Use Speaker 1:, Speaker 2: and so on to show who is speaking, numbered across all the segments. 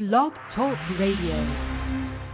Speaker 1: Blog Talk Radio.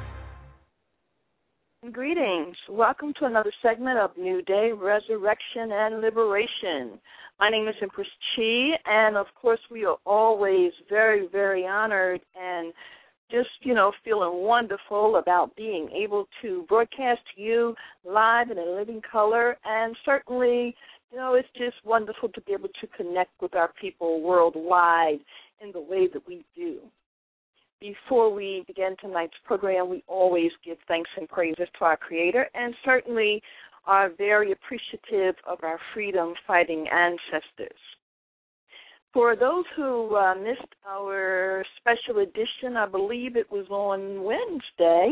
Speaker 2: Greetings. Welcome to another segment of New Day, Resurrection, and Liberation. My name is Empress Chi, and of course we are always very, very honored and just, feeling wonderful about being able to broadcast to you live and in living color. And certainly, it's just wonderful to be able to connect with our people worldwide in the way that we do. Before we begin tonight's program, we always give thanks and praises to our Creator, and certainly are very appreciative of our freedom-fighting ancestors. For those who missed our special edition, I believe it was on Wednesday,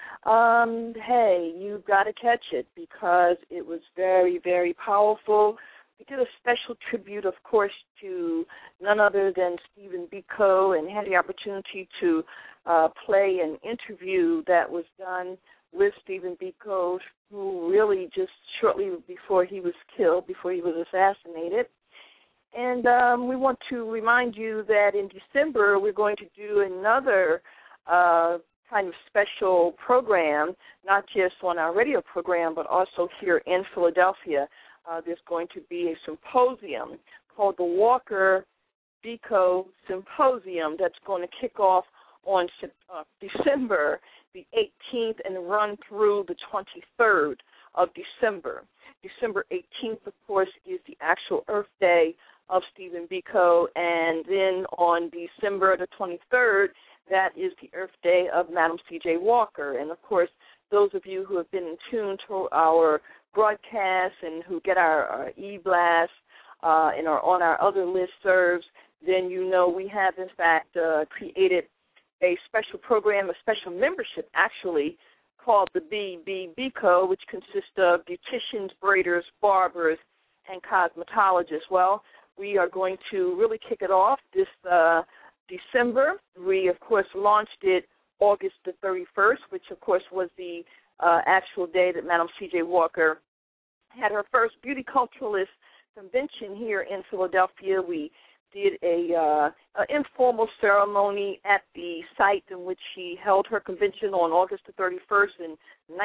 Speaker 2: hey, you've got to catch it because it was very, very powerful. We did a special tribute, of course, to none other than Stephen Biko, and had the opportunity to play an interview that was done with Stephen Biko, who really just shortly before he was killed, before he was assassinated. And we want to remind you that in December we're going to do another kind of special program, not just on our radio program, but also here in Philadelphia. There's going to be a symposium called the Walker Biko Symposium that's going to kick off on December the 18th and run through the 23rd of December. December 18th, of course, is the actual Earth Day of Stephen Biko, and then on December the 23rd, that is the Earth Day of Madam C.J. Walker. And, of course, those of you who have been in tune to our broadcasts and who get our e-blast and are on our other listservs, then we have, in fact, created a special program, a special membership, actually, called the BBBco, which consists of beauticians, braiders, barbers, and cosmetologists. Well, we are going to really kick it off this December. We, of course, launched it August the 31st, which, of course, was the actual day that Madam C.J. Walker had her first beauty culturalist convention here in Philadelphia. We did an informal ceremony at the site in which she held her convention on August the 31st in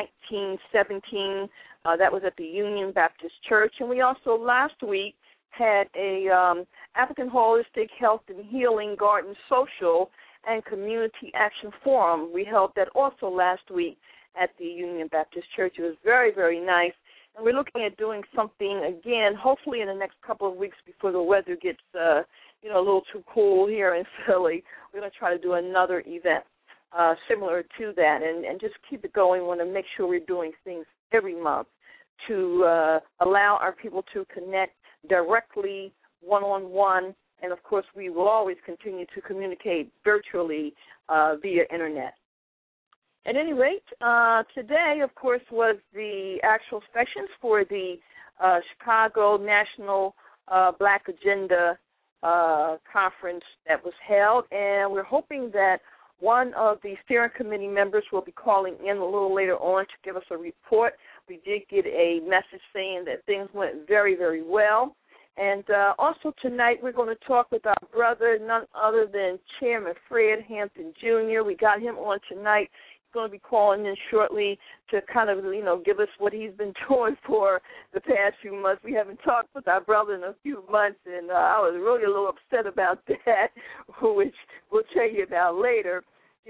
Speaker 2: 1917. That was at the Union Baptist Church. And we also last week had a African Holistic Health and Healing Garden Social and Community Action Forum. We held that also last week at the Union Baptist Church. It was very, very nice. And we're looking at doing something again, hopefully in the next couple of weeks before the weather gets, a little too cool here in Philly. We're going to try to do another event similar to that and just keep it going. We want to make sure we're doing things every month to allow our people to connect directly, one-on-one, and, of course, we will always continue to communicate virtually via Internet. At any rate, today, of course, was the actual sessions for the Chicago National Black Agenda Conference that was held, and we're hoping that one of the steering committee members will be calling in a little later on to give us a report. We did get a message saying that things went very, very well. And also tonight we're going to talk with our brother, none other than Chairman Fred Hampton Jr. We got him on tonight. He's going to be calling in shortly to kind of, give us what he's been doing for the past few months. We haven't talked with our brother in a few months, and I was really a little upset about that, which we'll tell you about later.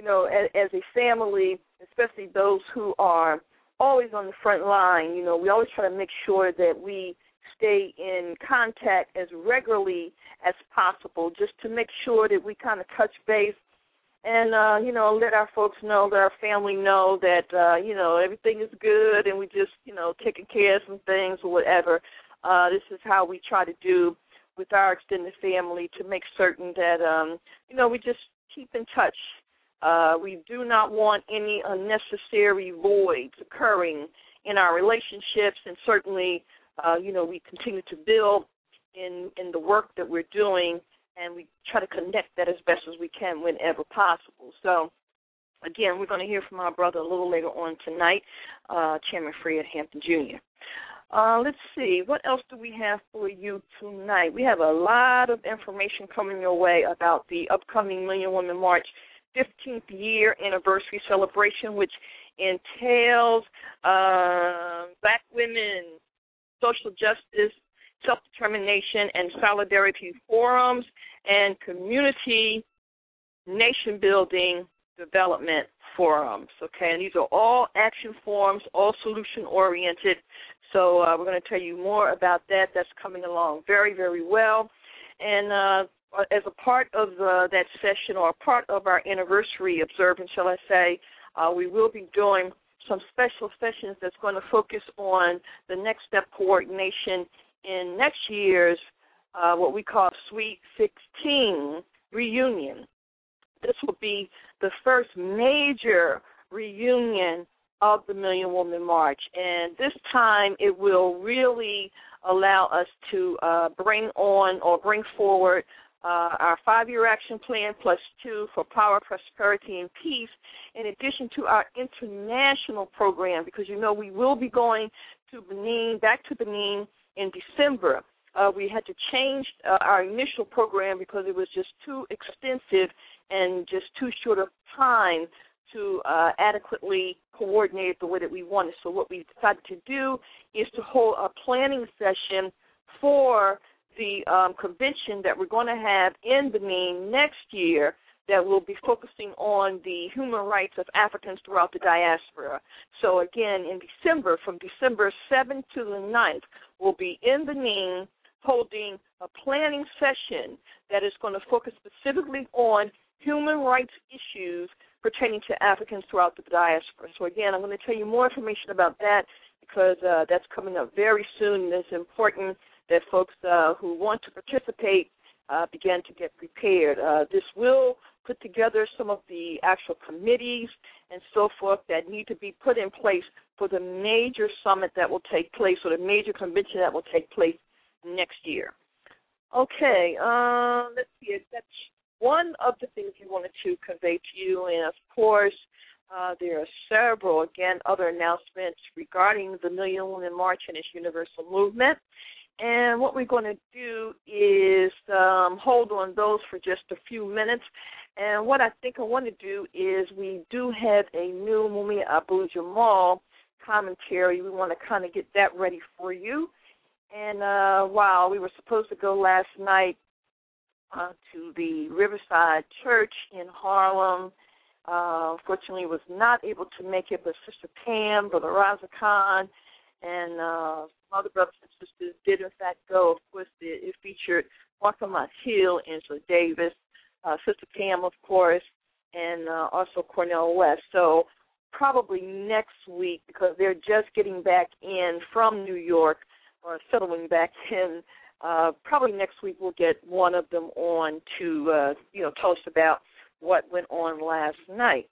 Speaker 2: As a family, especially those who are always on the front line, we always try to make sure that we stay in contact as regularly as possible just to make sure that we kind of touch base and, let our folks know, let our family know that, everything is good and we just, taking care of some things or whatever. This is how we try to do with our extended family to make certain that, we just keep in touch. We do not want any unnecessary voids occurring in our relationships, and certainly we continue to build in the work that we're doing, and we try to connect that as best as we can whenever possible. So, again, we're going to hear from our brother a little later on tonight, Chairman Fred Hampton Jr. Let's see, what else do we have for you tonight? We have a lot of information coming your way about the upcoming Million Women March 15th year anniversary celebration, which entails Black women, social justice, self-determination, and solidarity forums, and community nation-building development forums, okay? And these are all action forums, all solution-oriented. So we're going to tell you more about that. That's coming along very, very well. And as a part of that session, or a part of our anniversary observance, shall I say, we will be doing some special sessions that's going to focus on the next step coordination in next year's what we call Sweet 16 reunion. This will be the first major reunion of the Million Woman March, and this time it will really allow us to bring forward our 5-year action plan +2 for power, prosperity, and peace, in addition to our international program, because you know we will be going to Benin, back to Benin in December. We had to change our initial program because it was just too extensive and just too short of time to adequately coordinate the way that we wanted. So what we decided to do is to hold a planning session for the convention that we're going to have in Benin next year, that will be focusing on the human rights of Africans throughout the diaspora. So again, in December, from December 7th to the 9th, we'll be in Benin holding a planning session that is going to focus specifically on human rights issues pertaining to Africans throughout the diaspora. So again, I'm going to tell you more information about that because that's coming up very soon, and it's important that folks who want to participate begin to get prepared. This will put together some of the actual committees and so forth that need to be put in place for the major summit that will take place, or the major convention that will take place next year. Okay, let's see. That's one of the things we wanted to convey to you, and of course, there are several, again, other announcements regarding the Million Woman March and its universal movement. And what we're going to do is hold on those for just a few minutes. And what I think I want to do is we do have a new Mumia Abu-Jamal commentary. We want to kind of get that ready for you. And while we were supposed to go last night to the Riverside Church in Harlem, unfortunately was not able to make it, but Sister Pam, Brother Raza Khan, and other brothers and sisters did, in fact, go. Of course, it featured Martha Hill, Angela Davis, Sister Pam, of course, and also Cornel West. So probably next week, because they're just getting back in from New York, or settling back in, probably next week we'll get one of them on to, tell us about what went on last night.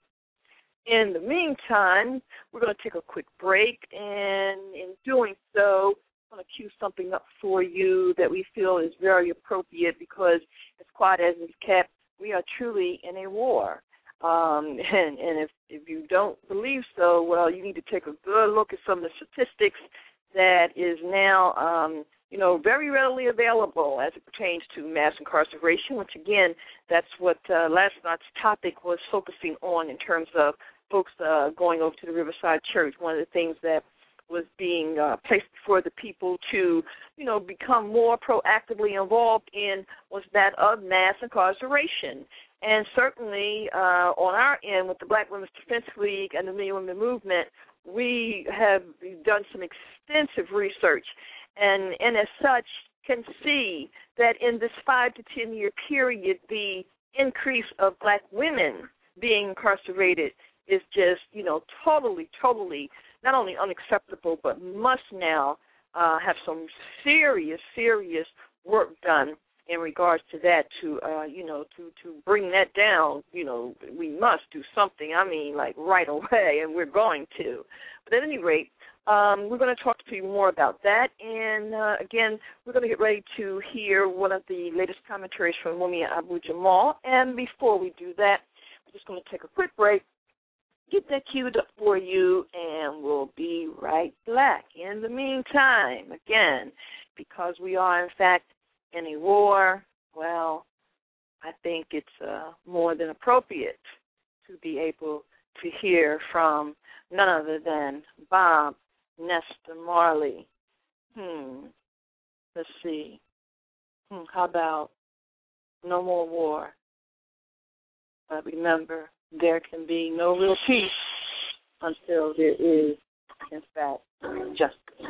Speaker 2: In the meantime, we're going to take a quick break, and in doing so, I'm going to cue something up for you that we feel is very appropriate because, as quiet as it's kept, we are truly in a war. And if you don't believe so, well, you need to take a good look at some of the statistics that is now, very readily available as it pertains to mass incarceration, which, again, that's what last night's topic was focusing on in terms of folks going over to the Riverside Church. One of the things that was being placed before the people to, become more proactively involved in was that of mass incarceration. And certainly on our end with the Black Women's Defense League and the Million Women Movement, we have done some extensive research and as such can see that in this 5 to 10 year period, the increase of Black women being incarcerated is just, totally not only unacceptable, but must now have some serious work done in regards to that to bring that down. We must do something, like right away, and we're going to. But at any rate, we're going to talk to you more about that. And, again, we're going to get ready to hear one of the latest commentaries from Mumia Abu-Jamal. And before we do that, we're just going to take a quick break, get that queued up for you, and we'll be right back. In the meantime, again, because we are, in fact, in a war, well, I think it's more than appropriate to be able to hear from none other than Bob Nestor Marley. Let's see. How about No More War? But remember, there can be no real peace until there is, in fact, justice.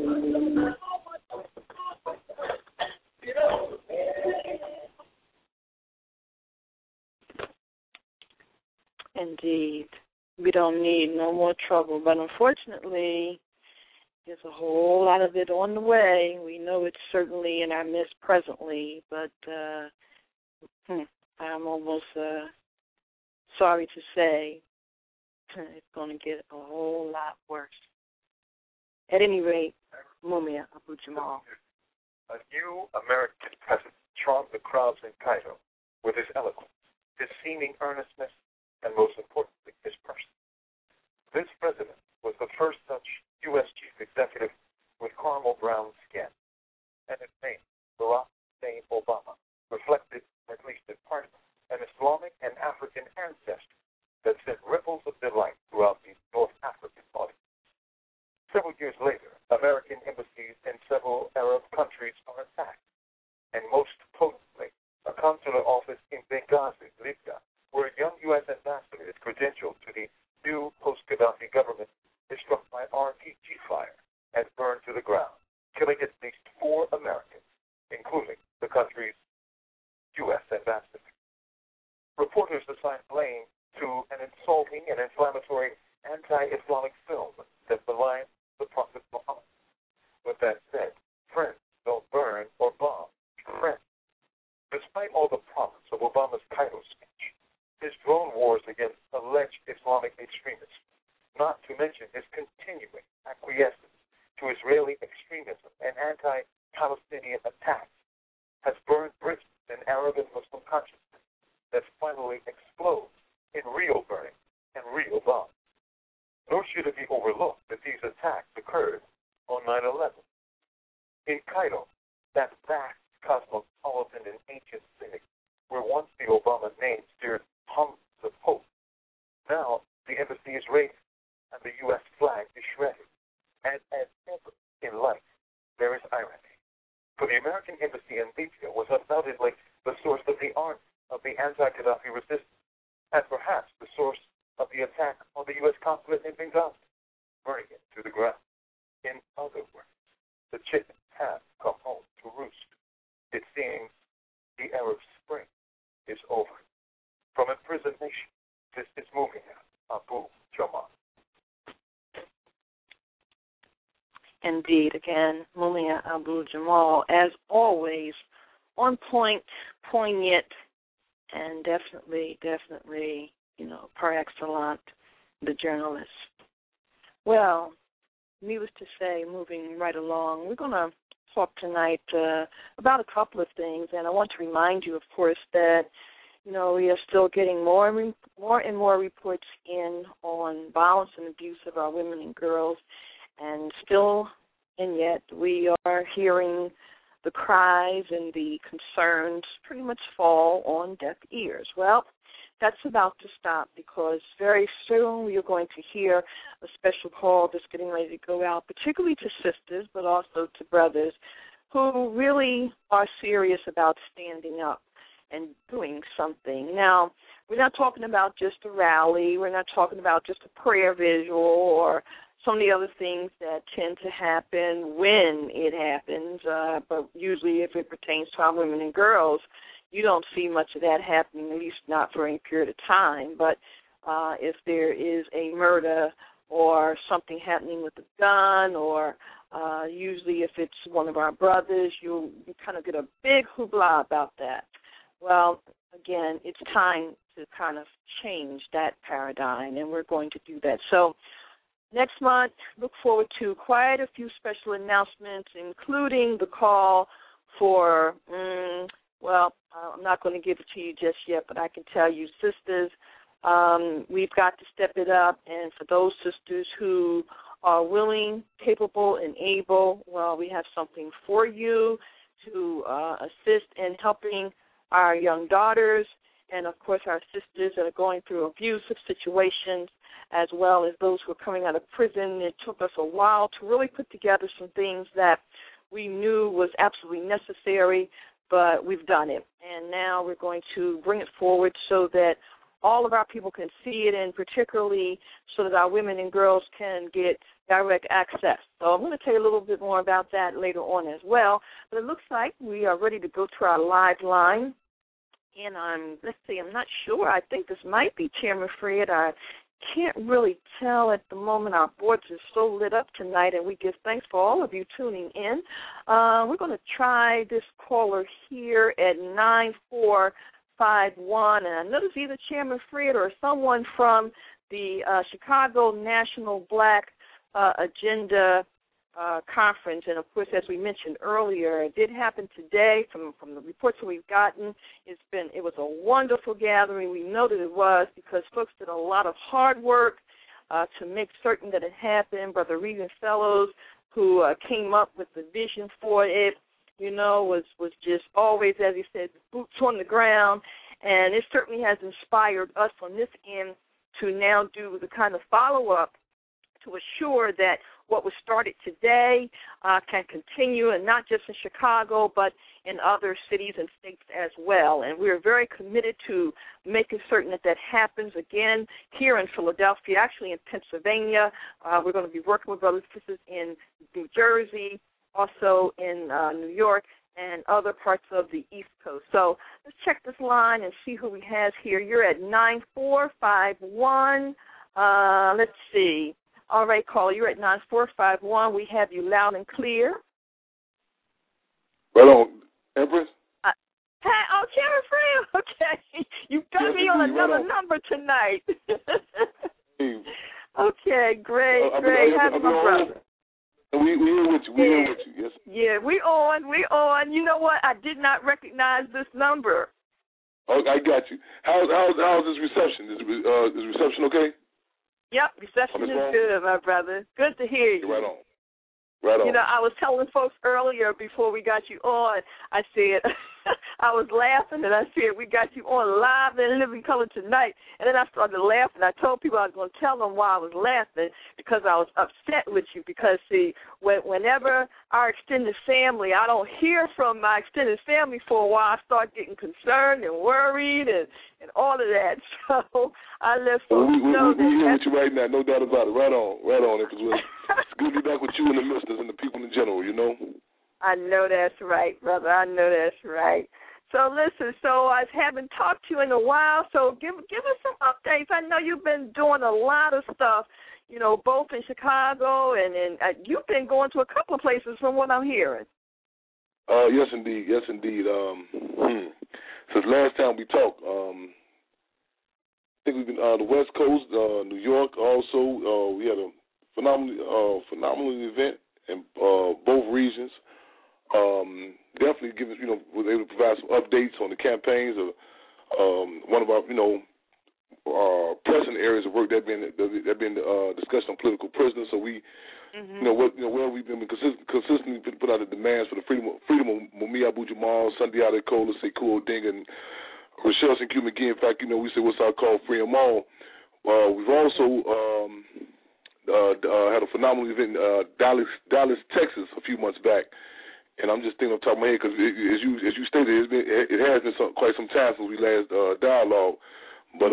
Speaker 2: Indeed. We don't need no more trouble, but unfortunately, there's a whole lot of it on the way. We know it's certainly in our midst presently, but I'm almost sorry to say it's going to get a whole lot worse. At any rate, Mumia Abu-Jamal.
Speaker 3: A new American president charmed the crowds in Cairo with his eloquence, his seeming earnestness, and most importantly, his person. This president was the first such U.S. chief executive with caramel brown skin, and his name, Barack Hussein Obama, reflected, at least in part, an Islamic and African ancestry that sent ripples of delight throughout the North African audience. Several years later, American embassies in several Arab countries are attacked, and most potently, a consular office in Benghazi, Libya, where a young U.S. ambassador is credentialed to the new post-Gaddafi government, is struck by RPG fire and burned to the ground, killing at least 4 Americans, including the country's U.S. ambassador. Reporters assign blame to an insulting and inflammatory anti-Islamic film that belies the Prophet Muhammad. With that said, friends don't burn or bomb friends. Despite all the promise of Obama's Cairo speech, his drone wars against alleged Islamic extremists, not to mention his continuing acquiescence to Israeli extremism and anti-Palestinian attacks, has burned bridges in Arab and Muslim consciousness that finally explodes in real burning and real bombs. Nor should it be overlooked that these attacks occurred on 9/11. In Cairo, that vast cosmopolitan and ancient city where once the Obama name steered hundreds of hopes, now the embassy is raided and the U.S. flag is shredded. And as ever in life, there is irony. For the American embassy in Libya was undoubtedly the source of the army of the anti-Gaddafi resistance, and perhaps the source of the attack on the U.S. consulate in Benghazi, burning it to the ground. In other words, the chickens have come home to roost. It seems the Arab Spring is over. From a prison nation, this is Mumia Abu-Jamal.
Speaker 2: Indeed, again, Mumia Abu-Jamal, as always, on point, poignant, and definitely, par excellence, the journalist. Well, needless to say, moving right along, we're going to talk tonight about a couple of things, and I want to remind you, of course, that we are still getting more and more reports in on violence and abuse of our women and girls, and yet we are hearing the cries and the concerns pretty much fall on deaf ears. Well, that's about to stop because very soon we are going to hear a special call that's getting ready to go out, particularly to sisters, but also to brothers who really are serious about standing up and doing something. Now, we're not talking about just a rally. We're not talking about just a prayer visual or some of the other things that tend to happen when it happens, but usually if it pertains to our women and girls, you don't see much of that happening, at least not for any period of time. But if there is a murder or something happening with a gun, or usually if it's one of our brothers, you kind of get a big hoopla about that. Well, again, it's time to kind of change that paradigm, and we're going to do that. So next month, look forward to quite a few special announcements, including the call for, I'm not going to give it to you just yet, but I can tell you, sisters, we've got to step it up. And for those sisters who are willing, capable, and able, well, we have something for you to assist in helping our young daughters and, of course, our sisters that are going through abusive situations, as well as those who are coming out of prison. It took us a while to really put together some things that we knew was absolutely necessary, but we've done it. And now we're going to bring it forward so that all of our people can see it, and particularly so that our women and girls can get direct access. So I'm going to tell you a little bit more about that later on as well. But it looks like we are ready to go to our live line. And let's see, I'm not sure. I think this might be Chairman Fred. I can't really tell at the moment. Our boards are so lit up tonight, and we give thanks for all of you tuning in. We're going to try this caller here at 9451, and I know it's either Chairman Fred or someone from the Chicago National Black Agenda Conference. And, of course, as we mentioned earlier, it did happen today from the reports that we've gotten. It was a wonderful gathering. We know that it was because folks did a lot of hard work to make certain that it happened. Brother Regan Fellows, who came up with the vision for it, was just always, as he said, boots on the ground. And it certainly has inspired us on this end to now do the kind of follow-up to assure that what was started today can continue, and not just in Chicago, but in other cities and states as well. And we're very committed to making certain that happens again here in Philadelphia, actually in Pennsylvania. We're going to be working with brothers and sisters in New Jersey, also in New York, and other parts of the East Coast. So let's check this line and see who we have here. You're at 9451. Let's see. All right, caller, you're at 9451. We have you loud and clear.
Speaker 4: Right on, Empress.
Speaker 2: Chairman Fred. Okay. You got me on another number tonight. Okay, great. Have my brother.
Speaker 4: We here with you. We here with you. Yes.
Speaker 2: Yeah, we on. You know what? I did not recognize this number.
Speaker 4: Oh, I got you. How's this reception? Is reception okay?
Speaker 2: Yep, reception is good, my brother. Good to hear you.
Speaker 4: Right on. Right on.
Speaker 2: I was telling folks earlier before we got you on, I said, I was laughing, and I said, we got you on live and living color tonight. And then I started laughing. I told people I was going to tell them why I was laughing, because I was upset with you. Because, see, whenever our extended family, I don't hear from my extended family for a while, I start getting concerned and worried and all of that. So I let folks know that.
Speaker 4: We're here with you right now, no doubt about it. Right on. It's good to be back with you and the listeners and the people in general,
Speaker 2: I know that's right, brother. I know that's right. So listen, I haven't talked to you in a while, so give us some updates. I know you've been doing a lot of stuff, both in Chicago and you've been going to a couple of places from what I'm hearing.
Speaker 4: Yes, indeed. Since last time we talked, I think we've been the West Coast, New York. Also, we had a phenomenal event in both regions. Definitely was able to provide some updates on the campaigns of one of our pressing areas of work that been discussed on political prisoners. So we. Where we've been consistently put out the demands for the freedom of Mumia Abu Jamal, Sunday Adekola, Sekou Odinga, and Rochelle St. Q. McGee. In fact, we say what's our call, free them all. We've also had a phenomenal event in Dallas, Texas, a few months back. And I'm just thinking on top of my head because, as you stated, it has been quite some time since we last dialogue. But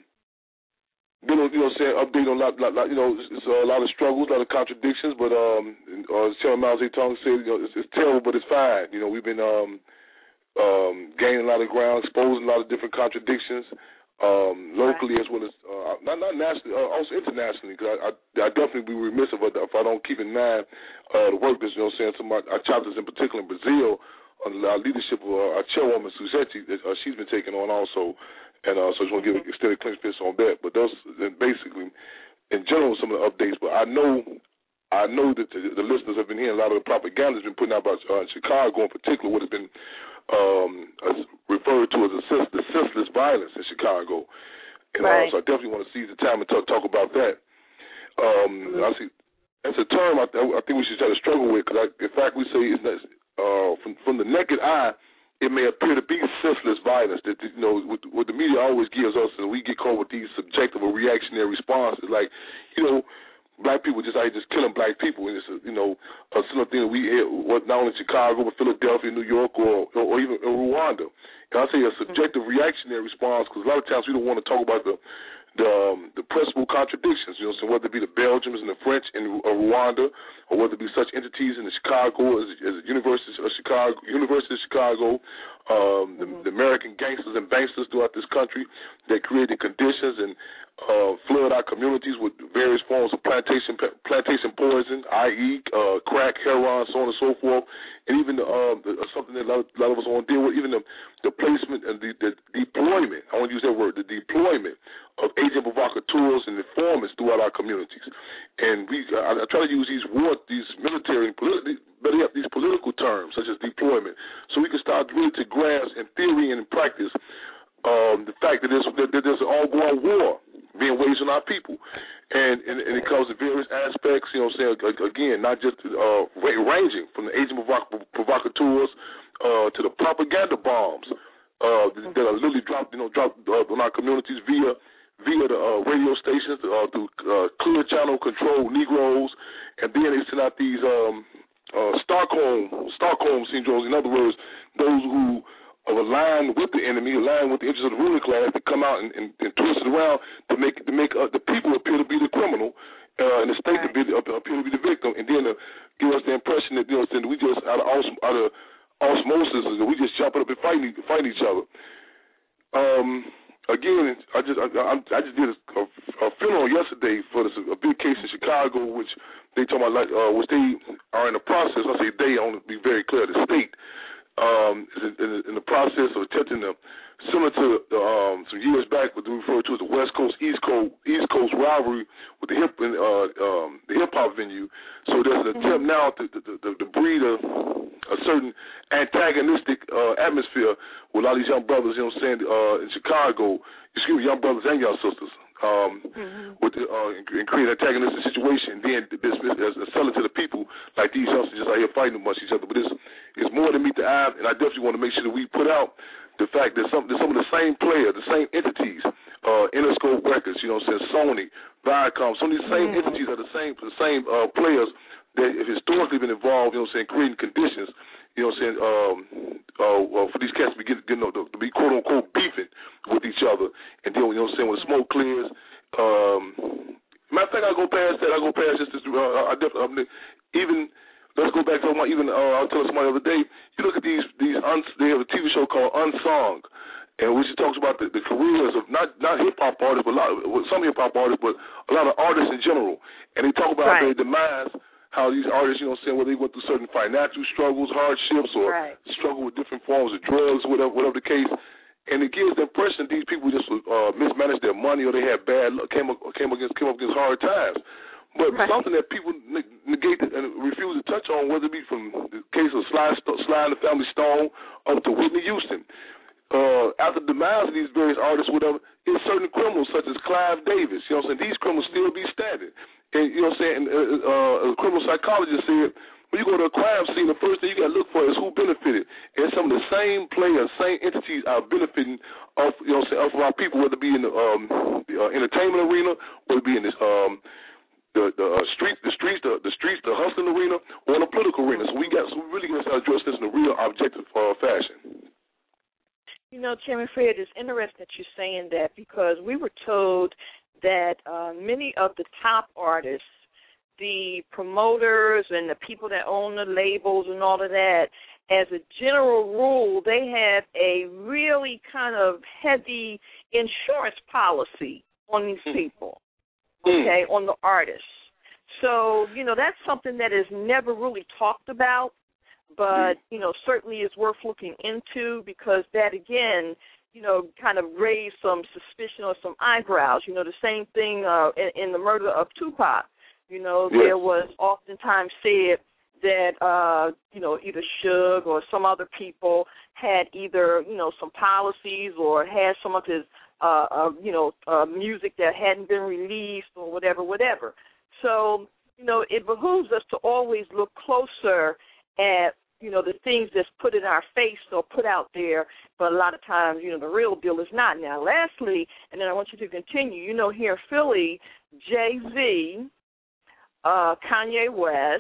Speaker 4: been saying update on a lot, it's a lot of struggles, a lot of contradictions. But Chairman Mao Zedong said, it's terrible, but it's fine. We've been gaining a lot of ground, exposing a lot of different contradictions, locally as well as not nationally, also internationally. Because I definitely be remiss if I don't keep in mind the work that's some of our chapters in particular in Brazil under our leadership of our chairwoman Suzette, she's been taking on also. And so I just want to give extended clean fist on that. But those, basically, in general, some of the updates. But I know that the listeners have been hearing a lot of the propaganda that's been put out about Chicago in particular, what has been referred to as the senseless violence in Chicago. And so I definitely want to seize the time and talk about that. I see that's a term I think we should try to struggle with because, in fact, we say it's not, from the naked eye, it may appear to be senseless violence that, what the media always gives us, and we get caught with these subjective or reactionary responses. Like, black people just killing black people. And it's, a similar thing that we hear, not only in Chicago, but Philadelphia, New York, or even in Rwanda. And I say a subjective reactionary response because a lot of times we don't want to talk about the the principal contradictions, you know, so whether it be the Belgians and the French in Rwanda, or whether it be such entities in the Chicago as the University of Chicago, the American gangsters and banksters throughout this country that created conditions and flood our communities with various forms of plantation poison, i.e. Crack, heroin, so on and so forth, and even something that a lot of us want to deal with, even the placement and the deployment, I want to use that word, the deployment of agent provocateurs and informants throughout our communities. And I try to use these military, these political terms, such as deployment, so we can start really to grasp in theory and in practice the fact that there's an ongoing war being waged on our people. And it comes in various aspects, you know what I'm saying, again, not just ranging from the agent provocateurs to the propaganda bombs that are literally dropped on our communities via the radio stations through clear channel control Negroes, and then they send out these Stockholm syndromes. In other words, those who are aligned with the enemy, aligned with the interests of the ruling class, to come out and twist it around to make the people appear to be the criminal, and the state appear to be the victim, and then give us the impression that, you know, we just out of osmosis, we just jumping up and fighting each other. Again, I just did a funeral yesterday for a big case in Chicago, which they talking about, which they are in the process. I say they, I want to be very clear. The state is in the process of attempting to, similar to some years back, what we refer to as the West Coast East Coast rivalry with the hip hop venue. So there's an attempt now to breed a certain antagonistic atmosphere with a lot of these young brothers, you know what I'm saying, in Chicago, young brothers and young sisters, and create an antagonistic situation, and then sell it to the people like these youngsters just out here fighting amongst each other. But it's more than meet the eye, and I definitely want to make sure that we put out the fact that some of the same players, the same entities, Interscope Records, you know what I'm saying, Sony, Viacom, some of these same entities are the same players that have historically been involved, you know what I'm saying, creating conditions, you know what I'm saying, for these cats to be quote-unquote beefing with each other. And then, you know what I'm saying, when the smoke clears, matter of fact, I go past just this, even, let's go back to I was telling somebody the other day, you look at they have a TV show called Unsung, and which talks about the careers of not hip-hop artists, but some hip-hop artists, but a lot of artists in general. And they talk about their demise, how these artists, you know what I'm saying, whether they went through certain financial struggles, hardships, or struggle with different forms of drugs, whatever the case. And it gives the impression that these people just mismanaged their money, or they had bad luck, came up against hard times. But something that people negate and refuse to touch on, whether it be from the case of Sly and the Family Stone up to Whitney Houston. After the demise of these various artists, whatever, there's certain criminals such as Clive Davis, you know what I'm saying, these criminals still be standing. And, you know what I'm saying, a criminal psychologist said, when you go to a crime scene, the first thing you got to look for is who benefited. And some of the same players, same entities are benefiting off, you know what I'm saying, off of our people, whether it be in the entertainment arena, whether it be in this the streets, the hustling arena, or in the political arena. So we really got to address this in a real objective fashion.
Speaker 2: You know, Chairman Fred, it's interesting that you're saying that, because we were told that many of the top artists, the promoters and the people that own the labels and all of that, as a general rule, they have a really kind of heavy insurance policy on these people, on the artists. So, you know, that's something that is never really talked about, but, you know, certainly is worth looking into, because that, again, you know, kind of raised some suspicion or some eyebrows. You know, the same thing in the murder of Tupac. You know, there was oftentimes said that, you know, either Suge or some other people had either, you know, some policies or had some of his, music that hadn't been released or whatever. So, you know, it behooves us to always look closer at, you know, the things that's put in our face or put out there, but a lot of times, you know, the real deal is not. Now, lastly, and then I want you to continue, you know, here in Philly, Jay-Z, Kanye West,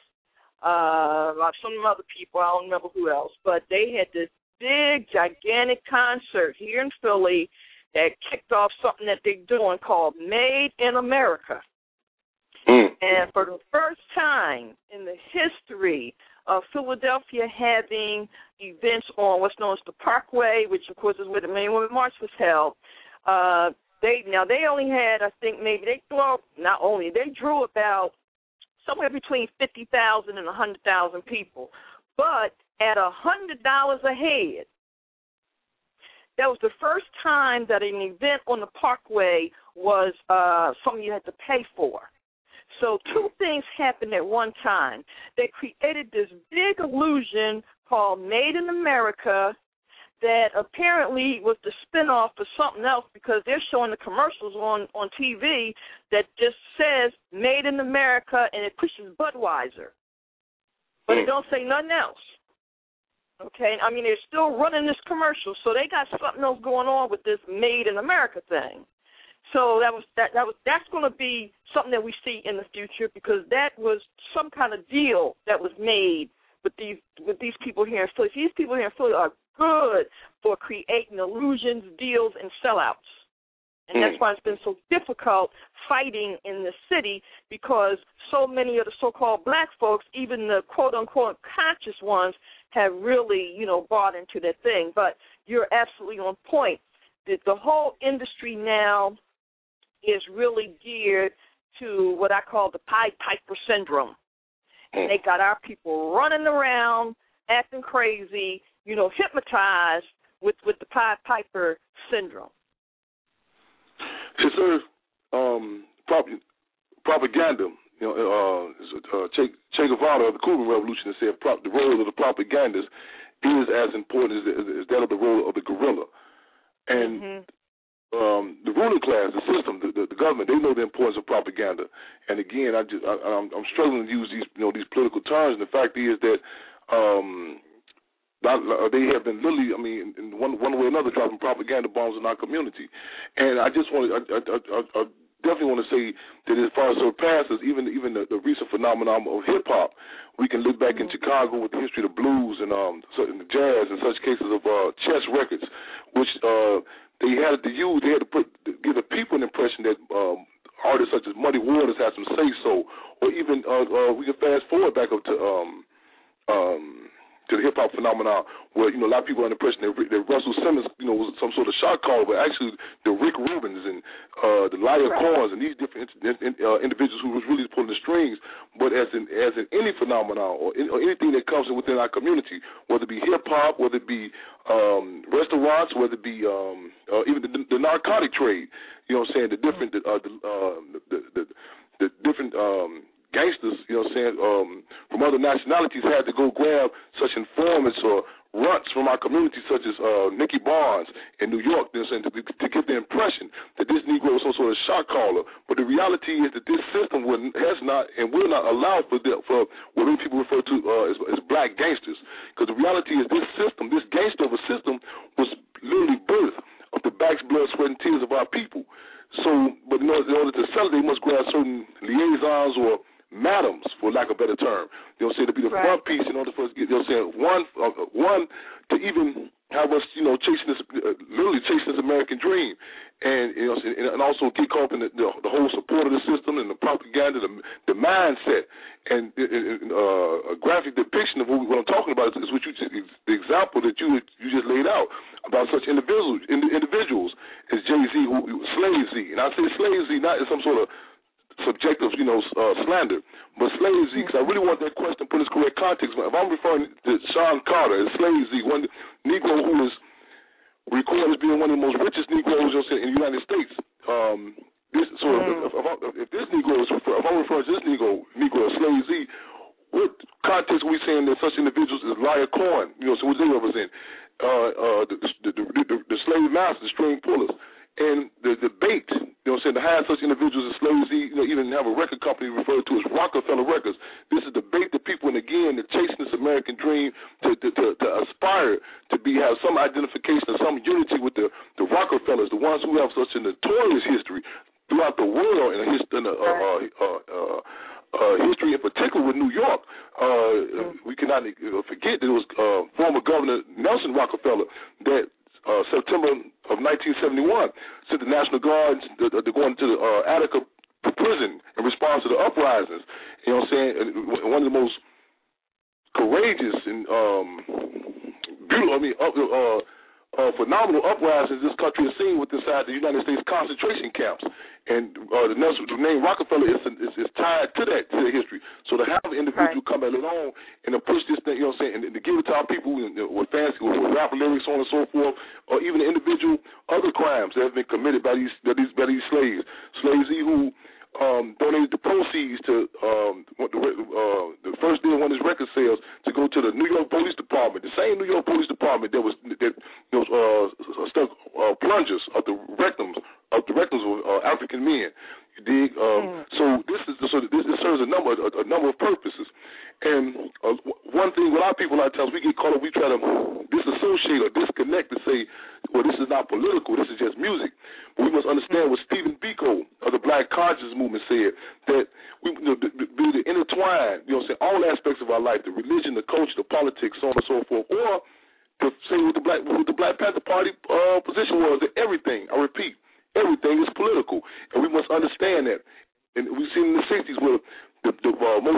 Speaker 2: some other people, I don't remember who else, but they had this big, gigantic concert here in Philly that kicked off something that they're doing called Made in America. And for the first time in the history of Philadelphia having events on what's known as the Parkway, which, of course, is where the Main Women's March was held, they only had, I think, they drew about somewhere between 50,000 and 100,000 people. But at $100 a head, that was the first time that an event on the Parkway was something you had to pay for. So two things happened at one time. They created this big illusion called Made in America that apparently was the spinoff of something else, because they're showing the commercials on TV that just says Made in America and it pushes Budweiser. But it don't say nothing else. Okay? I mean, they're still running this commercial, so they got something else going on with this Made in America thing. So that's going to be something that we see in the future, because that was some kind of deal that was made with these people here in Philly. These people here in Philly are good for creating illusions, deals, and sellouts. And that's why it's been so difficult fighting in the city, because so many of the so-called black folks, even the quote-unquote conscious ones, have really, bought into that thing. But you're absolutely on point. The whole industry now is really geared to what I call the Pied Piper syndrome. And they got our people running around, acting crazy, hypnotized with the Pied Piper syndrome.
Speaker 4: Yes, sir. Propaganda. Che Guevara of the Cuban Revolution said the role of the propagandist is as important as that of the role of the guerrilla. And the ruling class, the system, the government, they know the importance of propaganda. And again, I'm struggling to use these political terms. And the fact is that they have been literally, in one way or another, dropping propaganda bombs in our community. And I just want I definitely want to say that as far as surpasses even the recent phenomenon of hip hop, we can look back in Chicago with the history of the blues and the jazz and such cases of chess records, which they had to give the people an impression that artists such as Muddy Waters had some say so, or even we can fast forward back up to the hip hop phenomenon, where a lot of people are under the impression that Russell Simmons was some sort of shot caller, but actually the Rick Rubins and the Lyle Corns and these different individuals who was really pulling the strings. But as in any phenomenon or anything that comes within our community, whether it be hip hop, whether it be restaurants, whether it be even the narcotic trade, the different the different gangsters, from other nationalities had to go grab such informants or runts from our community, such as Nicky Barnes in New York, to get the impression that this Negro is some sort of shot caller. But the reality is that this system has not and will not allow for what many people refer to as black gangsters. Because the reality is this system, this gangster of a system, was literally birthed of the backs, blood, sweat, and tears of our people. So, but in order to sell it, they must grab certain liaisons or madams, for lack of a better term, to be the front piece in order for us to get, one to even have us, chasing this American dream, and and also get caught up in the whole support of the system and the propaganda, the mindset, and a graphic depiction of what I'm talking about is what the example that you just laid out about such individuals as Jay-Z, Slave Z, and I say Slave Z not as some sort of subjective, slander, but Slave Z, because I really want that question put in its correct context. If I'm referring to Sean Carter as Slave Z, one Negro who is recorded as being one of the most richest Negroes in the United States, if this Negro if I'm referring to this Negro as Slave Z, what context are we saying that such individuals as Lyle Corn, so what they represent, the slave masters, the string pullers, and the debate, to hire such individuals as Slave Z, even have a record company referred to as Rockefeller Records. This is the debate that people, and again, they're chasing this American dream to aspire to have some identification or some unity with the Rockefellers, the ones who have such a notorious history throughout the world and history in particular with New York. We cannot forget that it was former Governor Nelson Rockefeller that September of 1971, sent the National Guard to go into the Attica prison in response to the uprisings. You know what I'm saying? One of the most courageous and beautiful, phenomenal uprisings this country has seen with inside the United States concentration camps. And the name Rockefeller is tied to that, to the history. So to have an individual come along and to push this thing, you know what I'm saying, and to give it to our people with fancy, with rap lyrics, so on and so forth, or even individual other crimes that have been committed by these slaves who donated the proceeds to the first day of one of his record sales to go to the New York Police Department, the same New York Police Department that stuck plungers up the rectums of African men. You dig? So this serves a number of purposes. And one thing with our people, a lot of times we get caught up, we try to disassociate or disconnect and say, well, this is not political, this is just music. But we must understand what Stephen Biko of the Black Conscious Movement said, that we be intertwined, you know what I'm saying, all aspects of our life, the religion, the culture, the politics, so on and so forth, or to say what the Black Panther Party position was, that everything, I repeat, everything is political. And we must understand that. And we've seen in the 60s where the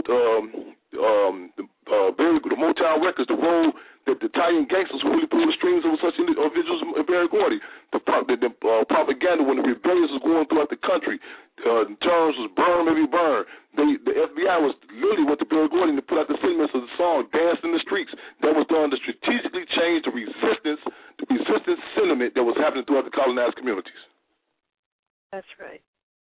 Speaker 4: Motown records, the role that the Italian gangsters who really pulled the strings over such individuals in Berry Gordy, the propaganda when the rebellions was going throughout the country, terms was burn, maybe burn. The FBI was literally went to Berry Gordy to put out the sentiments of the song "Dance in the Streets." That was done to strategically change the resistance sentiment that was happening throughout the colonized communities.
Speaker 2: That's right.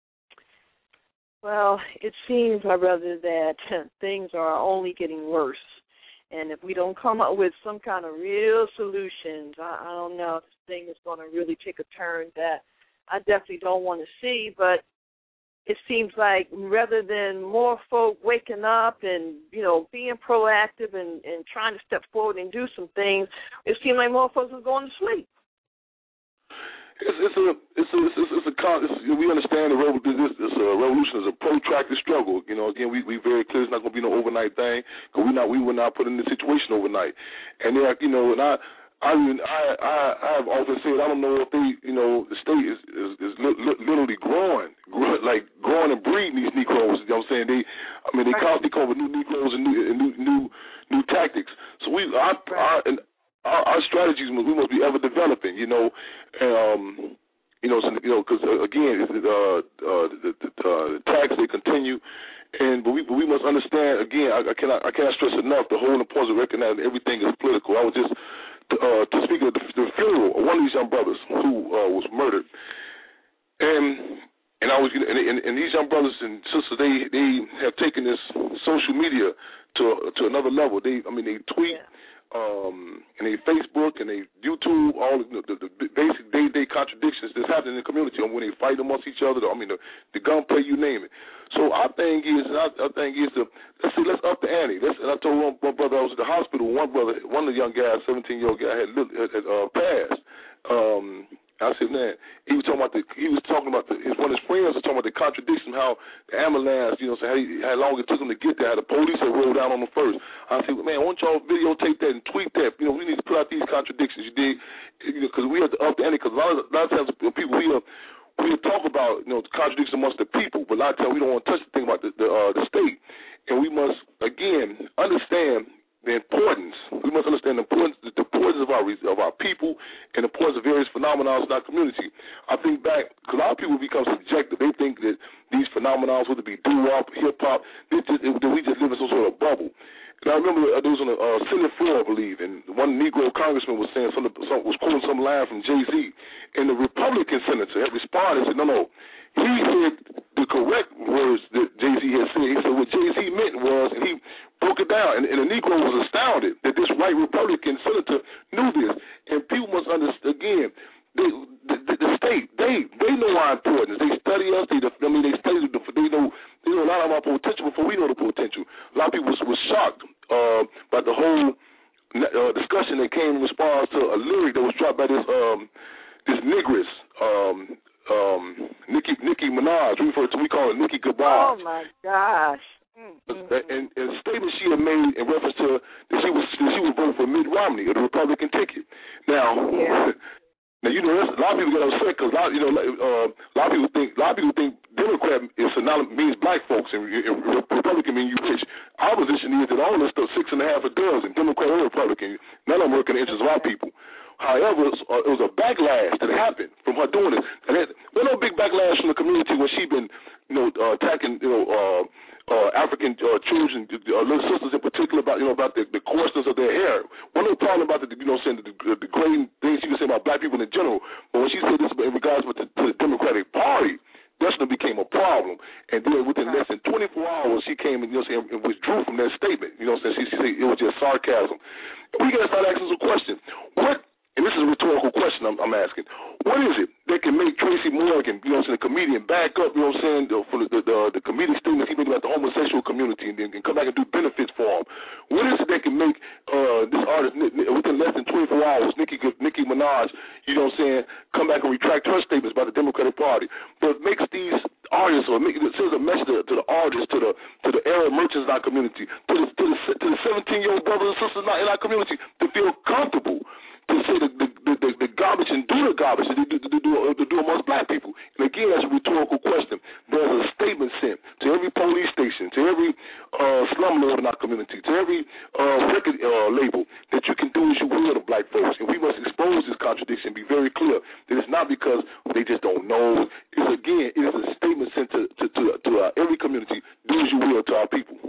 Speaker 2: Well, it seems, my brother, that things are only getting worse. And if we don't come up with some kind of real solutions, I don't know if this thing is going to really take a turn that I definitely don't want to see. But it seems like rather than more folk waking up and, being proactive and trying to step forward and do some things, it seems like more folks are going to sleep.
Speaker 4: We understand this revolution is a protracted struggle. Again, we very clear it's not going to be no overnight thing, because we were not put in this situation overnight. And and I've often said I don't know if the state is literally growing and breeding these Negroes. You know what I'm saying? They constantly come with new Negroes and new tactics. So our strategies, we must be ever developing, because again, the attacks, they continue, but we must understand again. I cannot stress enough the whole importance of recognizing everything is political. I was just to speak of the funeral of one of these young brothers who was murdered, and these young brothers and sisters, they have taken this social media to another level. They tweet. And they Facebook and they YouTube, all the basic day-to-day contradictions that's happening in the community when they fight amongst each other. The gunplay, you name it. So our thing is let's up the ante. And I told one brother I was at the hospital. One of the young guys, 17-year-old guy, had passed. I said, man, he was talking about one of his friends was talking about the contradiction, how the ambulance, how long it took him to get there, how the police had rolled down on him first. I said, man, why don't y'all videotape that and tweet that? We need to put out these contradictions, you dig? Because we have to up the ante, because a lot of times people, we talk about, the contradictions amongst the people, but a lot of times we don't want to touch the thing about the state. And we must, again, understand the importance. We must understand the importance of our people and the importance of various phenomena in our community. I think back, because a lot of people become subjective. They think that these phenomena, whether it be doo-wop, hip-hop, we just live in some sort of bubble. And I remember there was on a Senate floor, I believe, and one Negro congressman was saying was quoting some line from Jay-Z, and the Republican senator had responded and said, no, he said the correct words that Jay-Z had said. He said what Jay-Z meant was, and he broke it down, and the Negro was astounded that this white Republican senator knew this. And people must understand, again, the state, they know our importance. They study us. They know a lot of our potential before we know the potential. A lot of people was shocked by the whole discussion that came in response to a lyric that was dropped by this negress, Nicki Minaj. We call her Nicki Garbage.
Speaker 2: Oh my gosh.
Speaker 4: And a statement she had made in reference to that she was voting for Mitt Romney of the Republican ticket. Now, Now, you know, a lot of people get upset because a lot of people think Democrat is synonymous means black folks and Republican means you rich. Our position is that all this stuff 6.5 a dozen, Democrat or Republican, none of them work in the interest of our people. However, it was a backlash that happened from her doing this. And there was no big backlash from the community when she been, attacking, African children, little sisters in particular, about the coarseness of their hair. Wasn't no problem about the degrading things she was saying about black people in general. But when she said this in regards to the Democratic Party, that's when it became a problem. And then within less than 24 hours, she came and and withdrew from that statement. She said it was just sarcasm. And we got to start asking some questions. And this is a rhetorical question I'm asking. What is it that can make Tracy Morgan, the comedian, back up, for the comedic statements he made about the homosexual community and then come back and do benefits for him? What is it that can make this artist, within less than 24 hours, Nicki Minaj, come back and retract her statements about the Democratic Party? But makes these artists, or sends a message to the artists, to the Arab merchants in our community, to the 17-year-old brothers and sisters in our community to feel comfortable to say the garbage and do the garbage that they do amongst black people. And again, that's a rhetorical question. There's a statement sent to every police station, to every slumlord in our community, to every record label that you can do as you will to black folks. And we must expose this contradiction and be very clear that it's not because they just don't know. It is a statement sent to every community, do as you will to our people.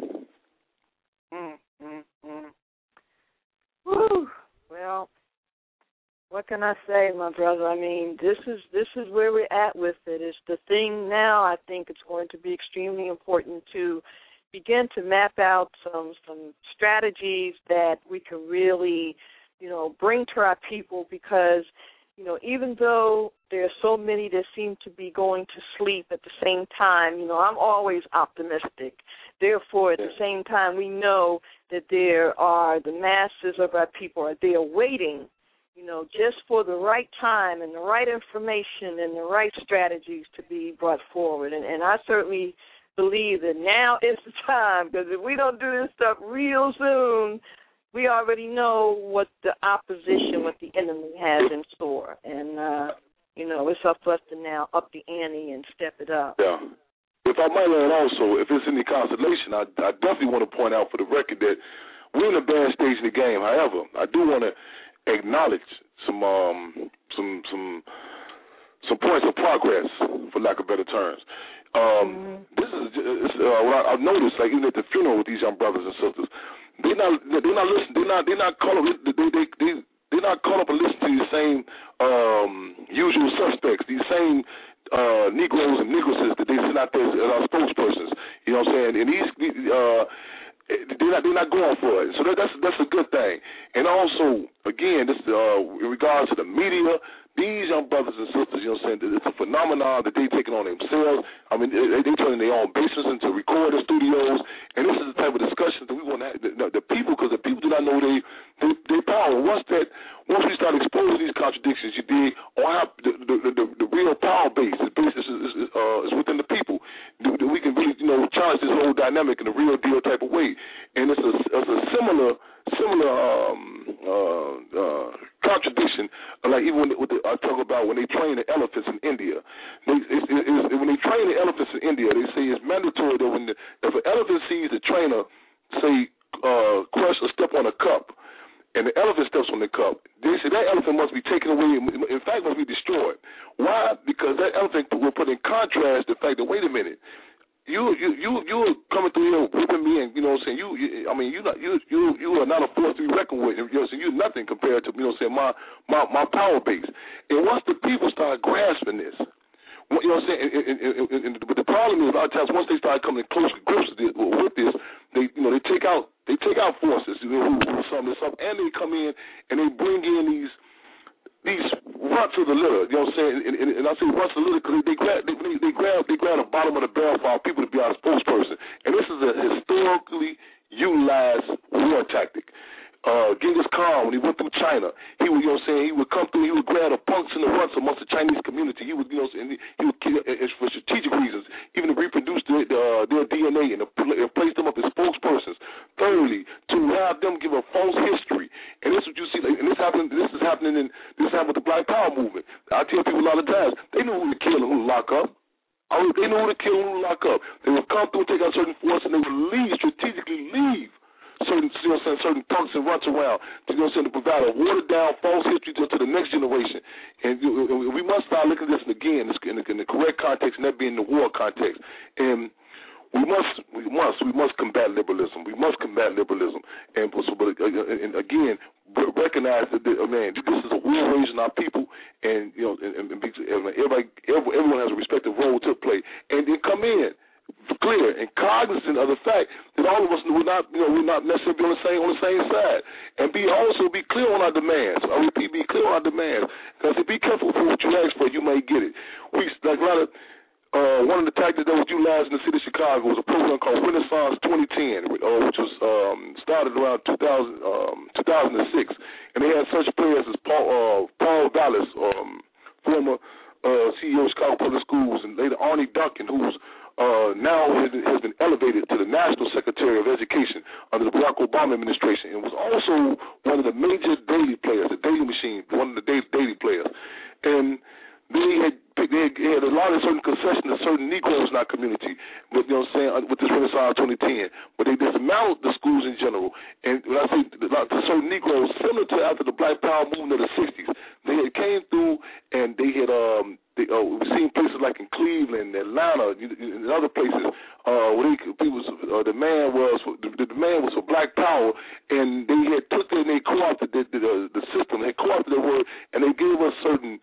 Speaker 2: Woo. Well, what can I say, my brother? I mean, this is where we're at with it. It's the thing now. I think it's going to be extremely important to begin to map out some strategies that we can really, bring to our people because, even though there are so many that seem to be going to sleep at the same time, I'm always optimistic. Therefore, at the same time, we know that there are the masses of our people are there waiting, just for the right time and the right information and the right strategies to be brought forward. And I certainly believe that now is the time, because if we don't do this stuff real soon, we already know what the opposition, what the enemy has in store. And, it's up to us to now up the ante and step it up.
Speaker 4: Yeah. If I might add also, if it's any consolation, I definitely want to point out for the record that we're in a bad stage in the game. However, I do want to acknowledge some points of progress, for lack of better terms. This is what I've noticed, like even at the funeral with these young brothers and sisters, they're not listening. They're not caught up. They're not caught up and listening to these same usual suspects, these same Negroes and Negresses that they send out there as our spokespersons. You know what I'm saying? And they're not going for it. So that's a good thing. And also, again, this in regards to the media, these young brothers and sisters, it's a phenomenon that they're taking on themselves. I mean, they turning their own basements into recording studios, and this is the type of discussion that we want to have. The people, because the people do not know their power. Once we start exposing these contradictions, you dig, on how the real power base is within the people. We can really, challenge this whole dynamic in a real deal type of way. And it's a similar contradiction, like even I talk about when they train the elephants in India. When they train the elephants in India, they say it's mandatory that if an elephant sees the trainer, say, crush or step on a cup, and the elephant steps on the cup, they say that elephant must be taken away, in fact, must be destroyed. Why? Because that elephant will put in contrast the fact that, wait a minute, you are coming through here whipping me, and you are not a force to be reckoned with. You're nothing compared to my power base. And once the people start grasping this, but the problem is a lot of times once they start coming close to grips with this, they take out forces who sum this up, and they come in and they bring in these runts of the litter, you know what I'm saying? And I say runts of the litter because they grab the bottom of the barrel for our people to be our spokesperson. And this is a historically utilized war tactic. Genghis Khan, when he went through China, he would, he would come through, he would grab the punks and the runts amongst the Chinese community. He would, and he would, for strategic reasons, even to reproduce their DNA and to place them up as spokespersons. Thirdly, to have them give a false history And this is what you see, and this happened with the Black Power movement. I tell people a lot of times, they know who to kill and who to lock up. They know who to kill and who to lock up. They will come through and take out certain force, and they will strategically leave certain punks and runs around to provide a watered down false history to the next generation. And we must start looking at this again in the correct context, and that being the war context. And we must combat liberalism. We must combat liberalism, and again recognize that this is a war raising our people, and everyone has a respective role to play, and then come in clear and cognizant of the fact that all of us we're not necessarily on the same side, and be clear on our demands. I repeat, be clear on our demands, because be careful for what you ask for, you may get it. One of the tactics that was utilized in the city of Chicago was a program called Renaissance 2010, which was started around 2006, and they had such players as Paul Vallis, former CEO of Chicago Public Schools, and later Arnie Duncan, who's now has been elevated to the National Secretary of Education under the Barack Obama administration, and was also one of the major daily players, the Daily Machine, one of the daily players. And they had a lot of certain concessions to certain Negroes in our community, with this Renaissance 2010. But they dismantled the schools in general. And when I say to certain Negroes, similar to after the Black Power movement of the 60s, they had came through and they had we've seen places like in Cleveland, Atlanta, and other places where the demand was for Black Power, and they had took it and they co-opted the system. They co-opted the word, and they gave us certain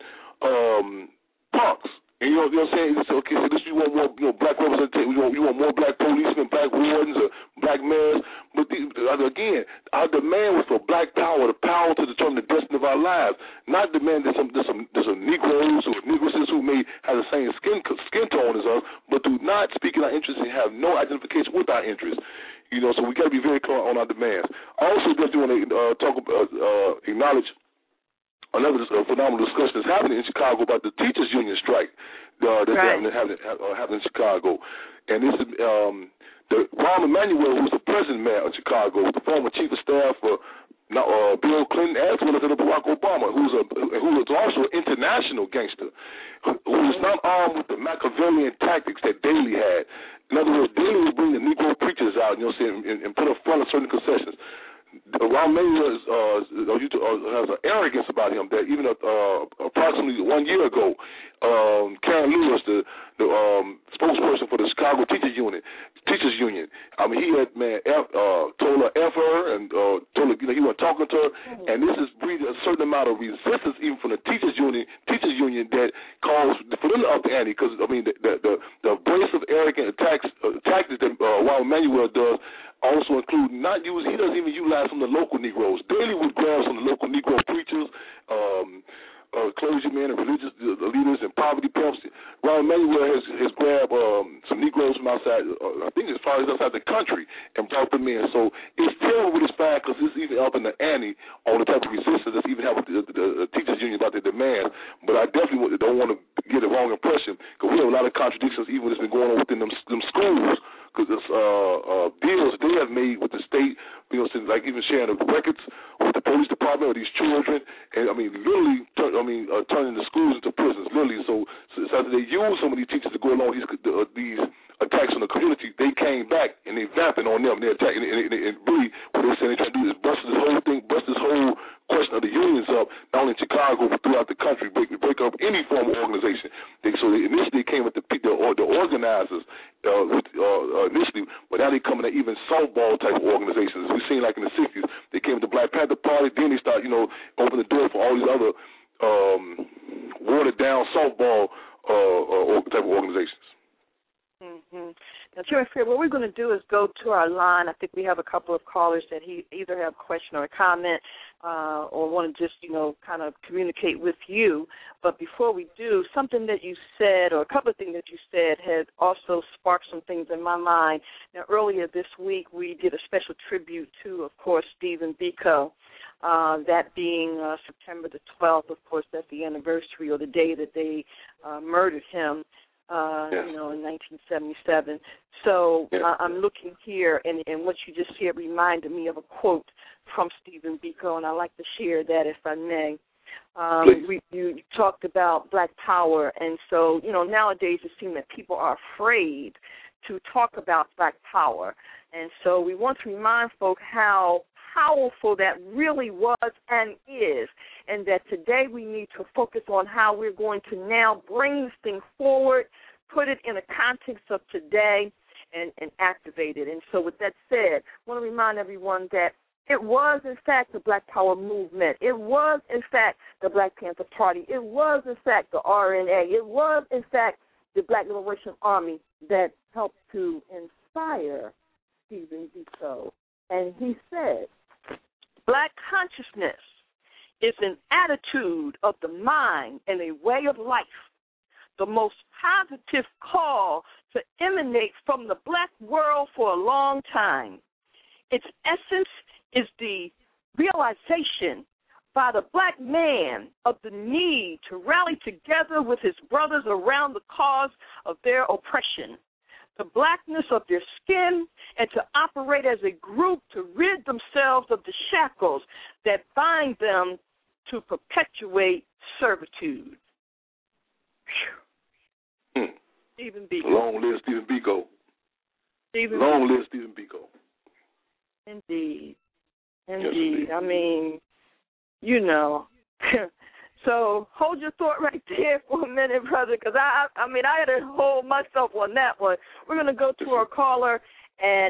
Speaker 4: punks. And you know what I'm saying? It's okay, so you want more black representation, you want more black policemen, black wardens, or black mayors. But again, our demand was for Black Power, the power to determine the destiny of our lives, not demand that some Negroes or Negresses who may have the same skin tone as us, but do not speak in our interests and have no identification with our interests. So we got to be very clear on our demands. I also just want to acknowledge another phenomenal discussion that's happening in Chicago about the teachers' union strike that's happening in Chicago. And this is Rahm Emanuel, who's the present mayor of Chicago, the former chief of staff for Bill Clinton, as well as Barack Obama, who was also an international gangster, who is not armed with the Machiavellian tactics that Daley had. In other words, Daley would bring the Negro preachers out, and put up front of certain concessions. Rahm Emanuel has an arrogance about him that even approximately 1 year ago, Karen Lewis, the spokesperson for the Chicago Teachers Union, he had told her F her and told her he wasn't talking to her, and this is breeding a certain amount of resistance even from the teachers union that calls for them to up the ante, because the abrasive, arrogant tactics that Rahm Emanuel does also include he doesn't even utilize some of the local Negroes. Daley would grab some of the local Negro preachers, clergymen and religious leaders and poverty pimps. Rahm Emanuel has grabbed some Negroes from outside, I think as far as outside the country, and brought them in. So it's terrible with this fact, because it's even up in the ante on the type of resistance that's even happening with the teachers union about their demands. But I definitely don't want to get the wrong impression, because we have a lot of contradictions even that's been going on within them schools, because it's deals they have made with the state, like even sharing the records with the police department of these children, and literally turning the schools into prisons, literally. So after they use some of these teachers to go along these attacks on the community, they came back and they vamping on them. They're attacking, and really what they're saying they're trying to do is bust this whole question of the unions up, not only in Chicago but throughout the country, break up any form of organization. So they initially came with the organizers initially, but now they coming at even softball type of organizations. We've seen like in the 60s, they came with the Black Panther Party, then they start open the door for all these other watered down softball type of organizations.
Speaker 2: Mm-hmm. Now, Chairman Fair, what we're going to do is go to our line. I think we have a couple of callers that either have a question or a comment or want to just, kind of communicate with you. But before we do, something that you said, or a couple of things that you said, had also sparked some things in my mind. Now, earlier this week, we did a special tribute to, of course, Stephen Biko. That being September the 12th, of course, that's the anniversary or the day that they murdered him. in 1977. So I'm looking here, and what you just said reminded me of a quote from Stephen Biko, and I'd like to share that if I may. You talked about Black Power, and so, nowadays it seems that people are afraid to talk about Black Power. And so we want to remind folk how powerful that really was and is, and that today we need to focus on how we're going to now bring this thing forward, put it in a context of today, and activate it. And so with that said, I want to remind everyone that it was, in fact, the Black Power movement. It was, in fact, the Black Panther Party. It was, in fact, the RNA. It was, in fact, the Black Liberation Army that helped to inspire Stephen Biko. And he said, Black consciousness is an attitude of the mind and a way of life, the most positive call to emanate from the Black world for a long time. Its essence is the realization by the Black man of the need to rally together with his brothers around the cause of their oppression, the blackness of their skin, and to operate as a group to rid themselves of the shackles that bind them to perpetuate servitude. Stephen Biko.
Speaker 4: Long live Stephen Biko. Long live Stephen Biko.
Speaker 2: Indeed.
Speaker 4: Yes,
Speaker 2: indeed. I mean, So hold your thought right there for a minute, brother, because I had to hold myself on that one. We're going to go to our caller at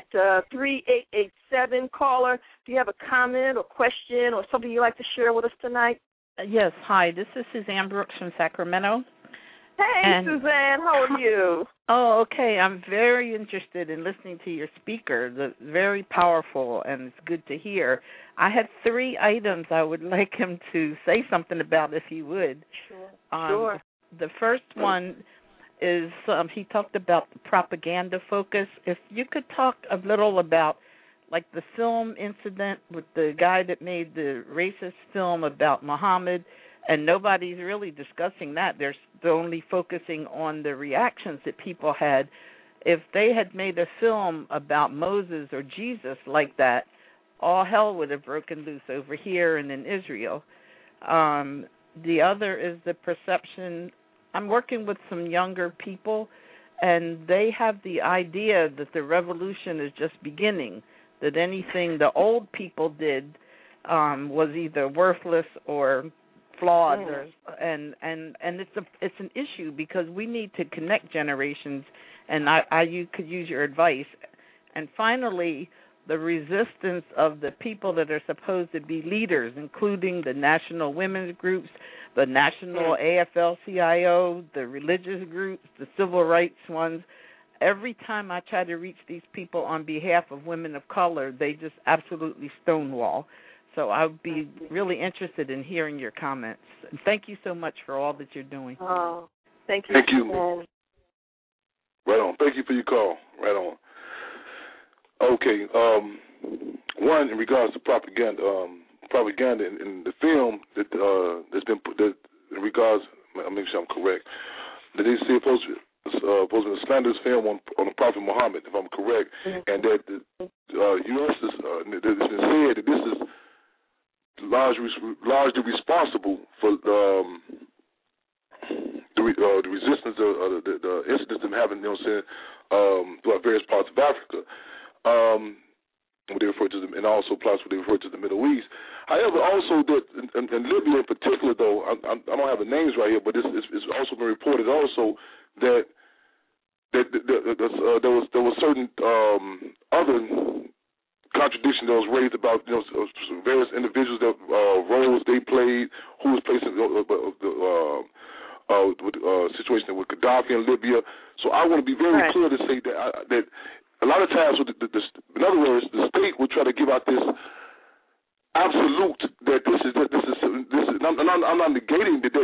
Speaker 2: 3887. Caller, do you have a comment or question or something you'd like to share with us tonight?
Speaker 5: Yes. Hi, this is Suzanne Brooks from Sacramento.
Speaker 2: Hey, Suzanne, how are you?
Speaker 5: Oh, okay. I'm very interested in listening to your speaker. Very powerful, and it's good to hear. I have 3 items I would like him to say something about, if he would.
Speaker 2: Sure.
Speaker 5: The first one is he talked about the propaganda focus. If you could talk a little about, like, the film incident with the guy that made the racist film about Muhammad, and nobody's really discussing that. They're only focusing on the reactions that people had. If they had made a film about Moses or Jesus like that, all hell would have broken loose over here and in Israel. The other is the perception. I'm working with some younger people, and they have the idea that the revolution is just beginning, that anything the old people did was either worthless or flawed, and it's an issue because we need to connect generations, and you could use your advice. And finally, the resistance of the people that are supposed to be leaders, including the national women's groups, the national AFL-CIO, the religious groups, the civil rights ones. Every time I try to reach these people on behalf of women of color, they just absolutely stonewall. So I would be really interested in hearing your comments. And thank you so much for all that you're doing.
Speaker 2: Oh, thank you.
Speaker 4: Thank you. Right on. Thank you for your call. Right on. Okay. One, in regards to propaganda in the film that's been put, that in regards, I'll make sure I'm correct, that they say supposed to be a slanderous film on the Prophet Muhammad, if I'm correct, and that the U.S. it's been said that this is largely responsible for the resistance of the incidents that have happened, throughout various parts of Africa. What they refer to them, and also plus what they refer to the Middle East. However, also that in Libya in particular, though, I don't have the names right here, but it's also been reported also that there was certain other contradiction that was raised about various individuals that roles they played, who was placed in the situation with Gaddafi in Libya. So I want to be very clear to say that a lot of times, in other words, the state will try to give out this absolute that this is. I'm not negating that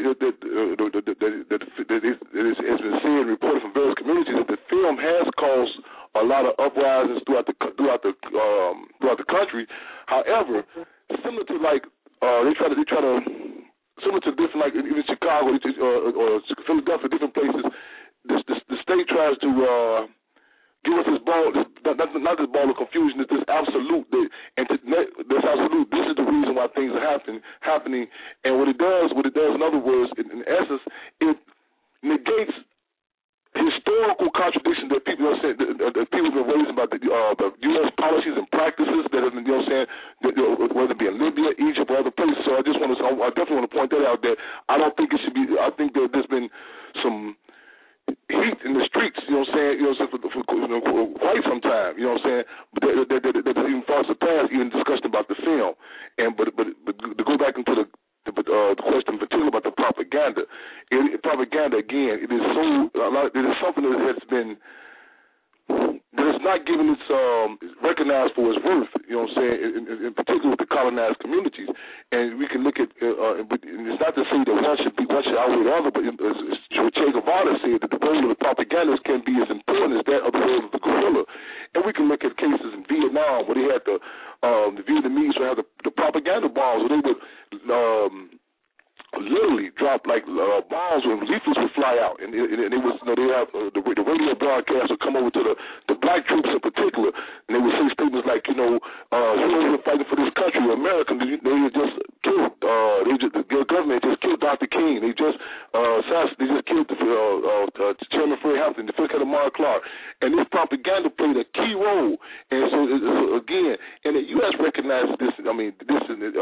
Speaker 4: it has been said and reported from various communities that the film has caused a lot of uprisings throughout the country. However, similar to they try to similar to different, like even Chicago or Philadelphia, different places. the state tries to give us this ball, not this ball of confusion, it's this absolute, this absolute. This is the reason why things are happening. And what it does, in other words, in essence, it negates historical contradictions that people are saying, that people have been raising about the U.S. policies and practices that have been, whether it be in Libya, Egypt, or other places. So I definitely want to point that out. That I don't think it should be. I think that there's been some heat in the streets, for quite some time, but that even far surpassed even discussion about the film. And but to go back into the question in particular about the propaganda. Propaganda, again, it is something that has been, that is not given its recognized for its worth. In particular with the colonized communities. And we can look at, and it's not to say that one should outweigh the other, but Che Guevara said that the role of the propagandist can be as important as that of the role of the guerrilla. And we can look at cases in Vietnam where they had the Vietnamese would have the propaganda bombs, where they would literally drop like bombs when leaflets would fly out, and it was they have the radio broadcast would come over to the black troops in particular, and they would say statements like heroes are fighting for this country, America. They just killed the government just killed Dr. King. They just killed Chairman Fred Hampton, the first head of Mark Clark, and this propaganda played a key role. And so again, and the U.S. recognizes this. I mean, this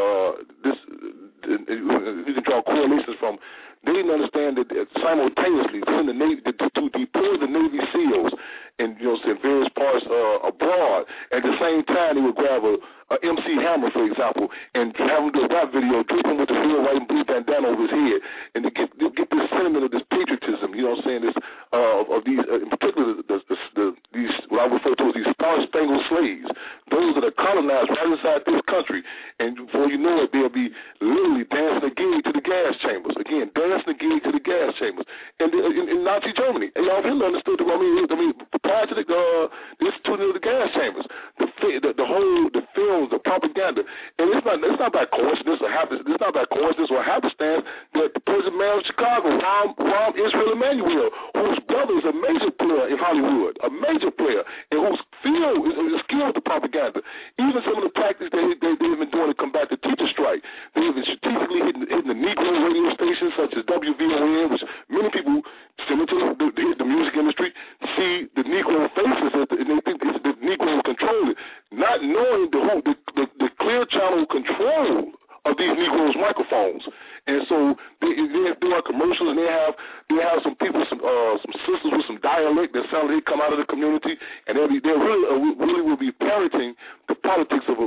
Speaker 4: you can draw correlations from. They didn't understand that simultaneously to deploy the Navy SEALs in various parts abroad. At the same time, they would grab a MC Hammer, for example, and have him do a rap video, drape him with the real white and blue bandana over his head, and to get this sentiment of this patriotism. This of these, in particular, these what I refer to as these star-spangled slaves, those that are colonized right inside this country, and before you know it, they'll be literally dancing again to the gas chambers. Again, dancing again to the gas chambers. And in Nazi Germany, and y'all really understood. Prior to the instituting of the gas chambers, the films, the propaganda, and it's not by coincidence or happenstance. It's not by coincidence or happenstance that the President Mayor of Chicago, Rahm Israel Emanuel, whose brother is a major player in Hollywood, a major player, and whose field is skilled with the propaganda. Even some of the tactics they've been doing to combat the teacher strike, they've been strategically hitting the Negro radio stations such as WVON, which many people similar to the music industry see the Negro faces and they think it's the Negro control it, not knowing the clear channel control of these Negroes' microphones. And so they are commercials, and they have some people, some sisters with some dialect that sound like they come out of the community, and they really will be parroting the politics of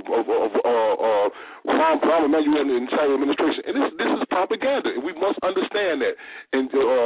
Speaker 4: Rahm Emanuel and the entire administration. And this is propaganda, and we must understand that. And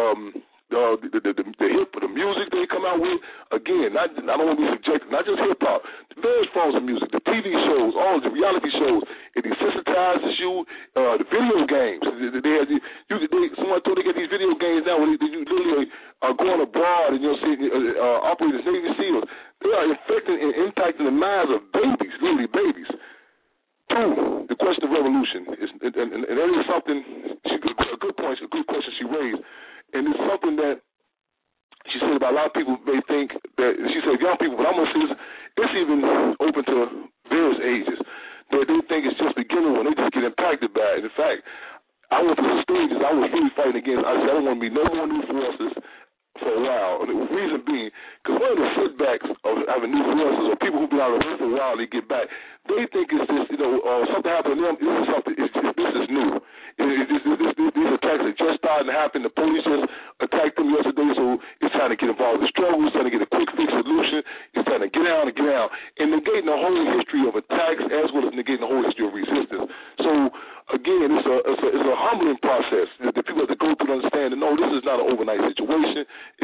Speaker 4: the music they come out with, again, I don't want to be subjective, not just hip hop, the various forms of music, the TV shows, all the reality shows, it desensitizes you. The video games, someone told they get these video games now where you literally are going abroad and operating as Navy SEALs. They are infecting and impacting the minds of babies, literally babies. Two, the question of revolution, and that is something. A good point, a good question she raised. And it's something that she said about a lot of people may think that, she said young people, but I'm going to say it's even open to various ages, that they think it's just beginning when they just get impacted by it. In fact, I went through the stages, I was really fighting against, I said I don't want to be no more new forces for a while. And the reason being, because one of the setbacks of having new forces or people who've been out of the for a while, they get back, they think it's just, something happened to them, this is new. These attacks are just starting to happen. The police just attacked them yesterday, so it's trying to get involved in the struggle. It's trying to get a quick fix solution. It's trying to get out, and negating the whole history of attacks as well as negating the whole history of resistance. So again, it's a humbling process that people have to go through to understand that no, this is not an overnight situation.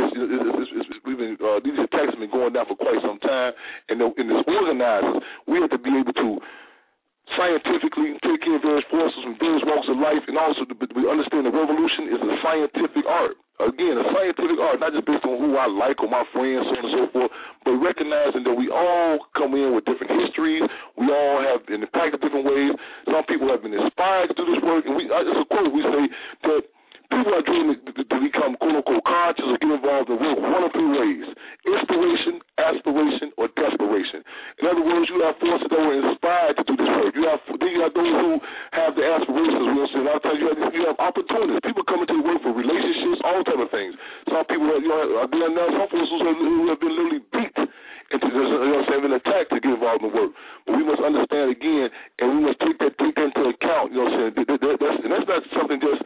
Speaker 4: These attacks have been going down for quite some time, and as organizers, we have to be able to scientifically take in various forces from various walks of life, and also we understand the revolution is a scientific art. Again, a scientific art, not just based on who I like or my friends, so on and so forth, but recognizing that we all come in with different histories. We all have been impacted different ways. Some people have been inspired to do this work, and it's a quote we say that people are dreaming to become quote-unquote conscious or get involved can work one of three ways: inspiration, aspiration, or desperation. In other words, you have forces that were inspired to do this work. You have those who have the aspirations. A lot of times you have opportunities. People come into the work for relationships, all type of things. Some people, some forces who have been literally beat into been attacked to get involved in the work. But we must understand again, and we must take that into account. You know what I'm saying? That's not something just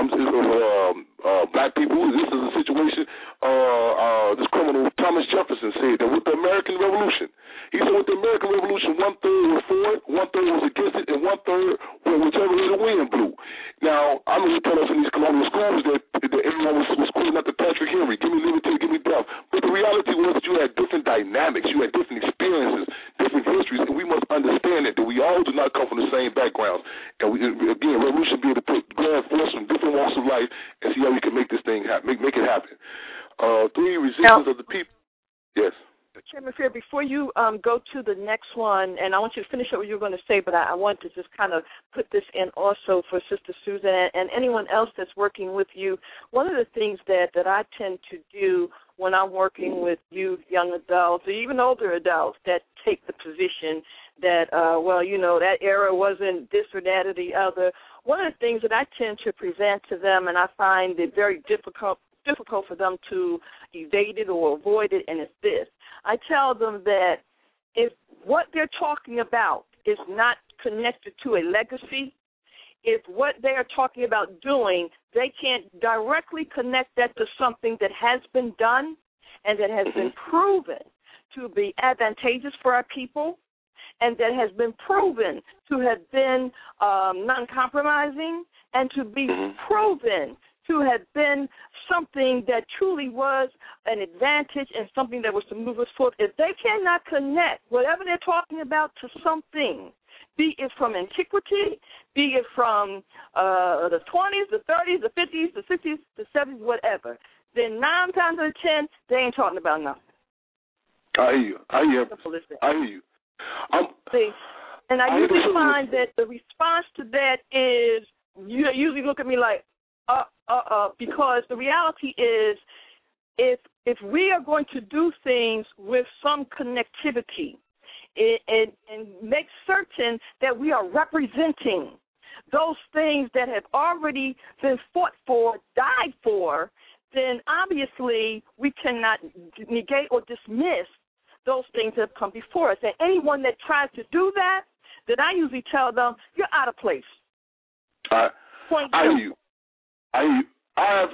Speaker 4: black people. This is a situation. This criminal Thomas Jefferson said that with the American Revolution, he said with the American Revolution, 1/3 was for it, 1/3 was against it, and 1/3 was whichever way the wind blew. Now, I know they tell us in these colonial schools that everyone was quoting after Patrick Henry, give me liberty, give me death. But the reality was that you had different dynamics, you had different experiences, different histories, and we must understand that we all do not come from the same backgrounds. And again, revolution be able to put grand force from different walks of life and see how we can make this thing happen, make it happen. 3, resistance of the people. Yes.
Speaker 2: Chairman Fair, before you go to the next one, and I want you to finish up what you were going to say, but I want to just kind of put this in also for Sister Susan and anyone else that's working with you. One of the things that I tend to do when I'm working with youth, young adults, or even older adults that take the position that, that era wasn't this or that or the other, one of the things that I tend to present to them, and I find it very difficult for them to evade it or avoid it, and it's this. I tell them that if what they're talking about is not connected to a legacy, if what they are talking about doing, they can't directly connect that to something that has been done and that has been proven to be advantageous for our people, and that has been proven to have been non-compromising and to be proven to have been something that truly was an advantage and something that was to move us forward. If they cannot connect whatever they're talking about to something, be it from antiquity, be it from the 20s, the 30s, the 50s, the 60s, the 70s, whatever, then 9 times out of 10, they ain't talking about nothing.
Speaker 4: I hear you.
Speaker 2: And I usually find that the response to that is you usually look at me like, because the reality is if we are going to do things with some connectivity and make certain that we are representing those things that have already been fought for, died for, then obviously we cannot negate or dismiss those things that have come before us. And anyone that tries to do that, then I usually tell them, you're out of place.
Speaker 4: I hear you. I have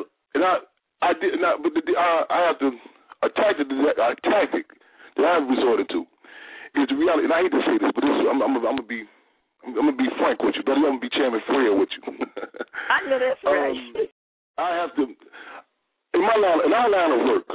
Speaker 4: a tactic that I've resorted to is the reality, and I hate to say this, but I'm gonna be frank with you, but I'm gonna be Chairman Freer with you.
Speaker 2: I know that's right.
Speaker 4: I have to in our line of work.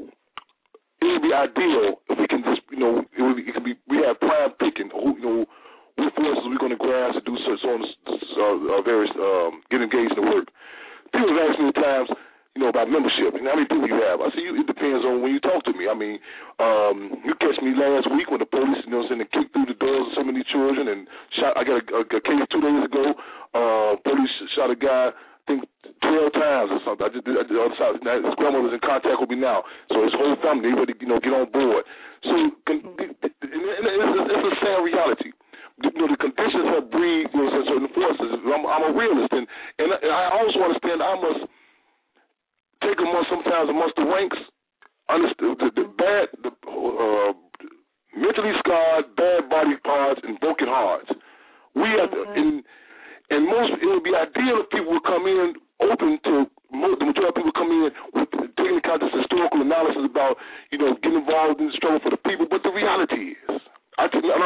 Speaker 4: It would be ideal if we can just, it could be we have prime picking. What forces we're going to grasp to do various get engaged in the work. People have asked me at times, about membership and how many people you have. I say it depends on when you talk to me. I mean, you catch me last week when the police, kicked through the doors of so many children and shot. I got a case 2 days ago. Police shot a guy, I think 12 times or something. His grandmother's in contact with me now, so his whole family ready to get on board. So it's a sad reality. The conditions have breed certain forces. I'm a realist, and I also understand I must take sometimes amongst the ranks, understand the mentally scarred, bad body parts, and broken hearts. We have to, and most it would be ideal if people would come in open to the majority of people come in with taking account this historical analysis about getting involved in the struggle for the people. But the reality is, I tell people,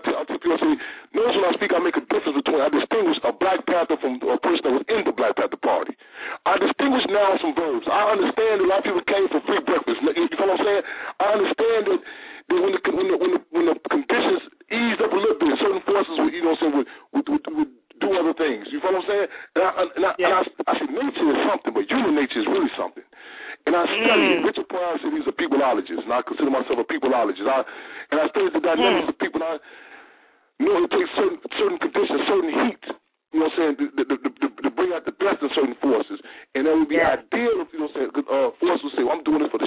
Speaker 4: notice when I speak, I make a difference between, I distinguish a Black Panther from a person that was in the Black Panther Party. I distinguish nouns from verbs. I understand that a lot of people came for free breakfast. You know what I'm saying? I understand that when the conditions eased up a little bit, certain forces would do other things. You know what I'm saying? And I say nature is something, but human nature is really something. And I study, Richard Pryor said he's a peopleologist, and I consider myself a peopleologist. And I study the dynamics of people, and I know it takes certain conditions, certain heat, to bring out the best in certain forces. And that would be ideal if, forces would say, well, I'm doing this for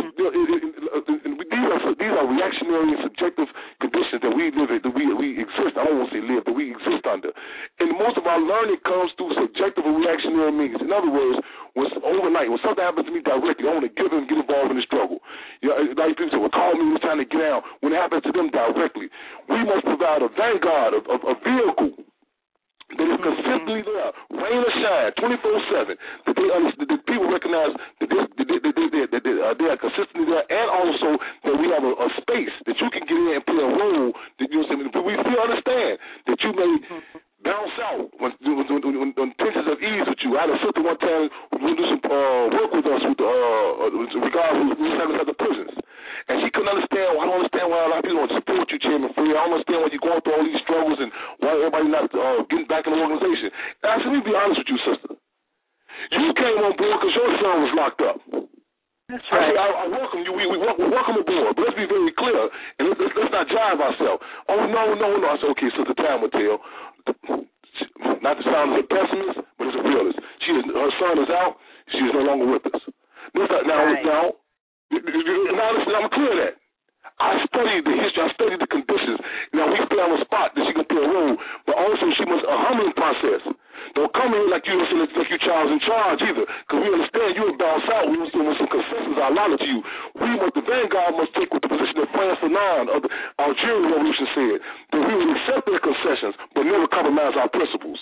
Speaker 4: these are reactionary and subjective conditions that we live in, that we exist. I don't want to say live, that we exist under. And most of our learning comes through subjective and reactionary means. In other words, when something happens to me directly, I want to get involved in the struggle. Like people say, well, call me when it's time to get out. When it happens to them directly, we must provide a vanguard, a vehicle that is consistently there, rain or shine, 24/7. That people recognize that they are consistently there, and also that we have a space that you can get in and play a role. That you know, but we still understand that you may bounce out when tensions of ease with you. I had a sister one time who do some work with us with regarding the prisons. And she couldn't understand. I don't understand why a lot of people don't support you, Chairman Free. I don't understand why you're going through all these struggles and why everybody not getting back in the organization. And I said, let me be honest with you, sister. You came on board because your son was locked up.
Speaker 2: That's right.
Speaker 4: I welcome you. We welcome aboard. But let's be very clear, and let's not jive ourselves. Oh, no. I said, okay, Sister Time will tell. Not to sound like a pessimist, but it's a realist. Her son is out. She is no longer with us. Now, I'm clear of that. I studied the history. I studied the conditions. Now, we stay on the spot that she can play a role, but also she must a humbling process. Don't come in like you're Charles in charge either, because we understand you will bounce out. We must do some concessions are allotted to you. The vanguard must take with the position that France Fanon of the Algerian Revolution said, that we will accept their concessions, but never compromise our principles.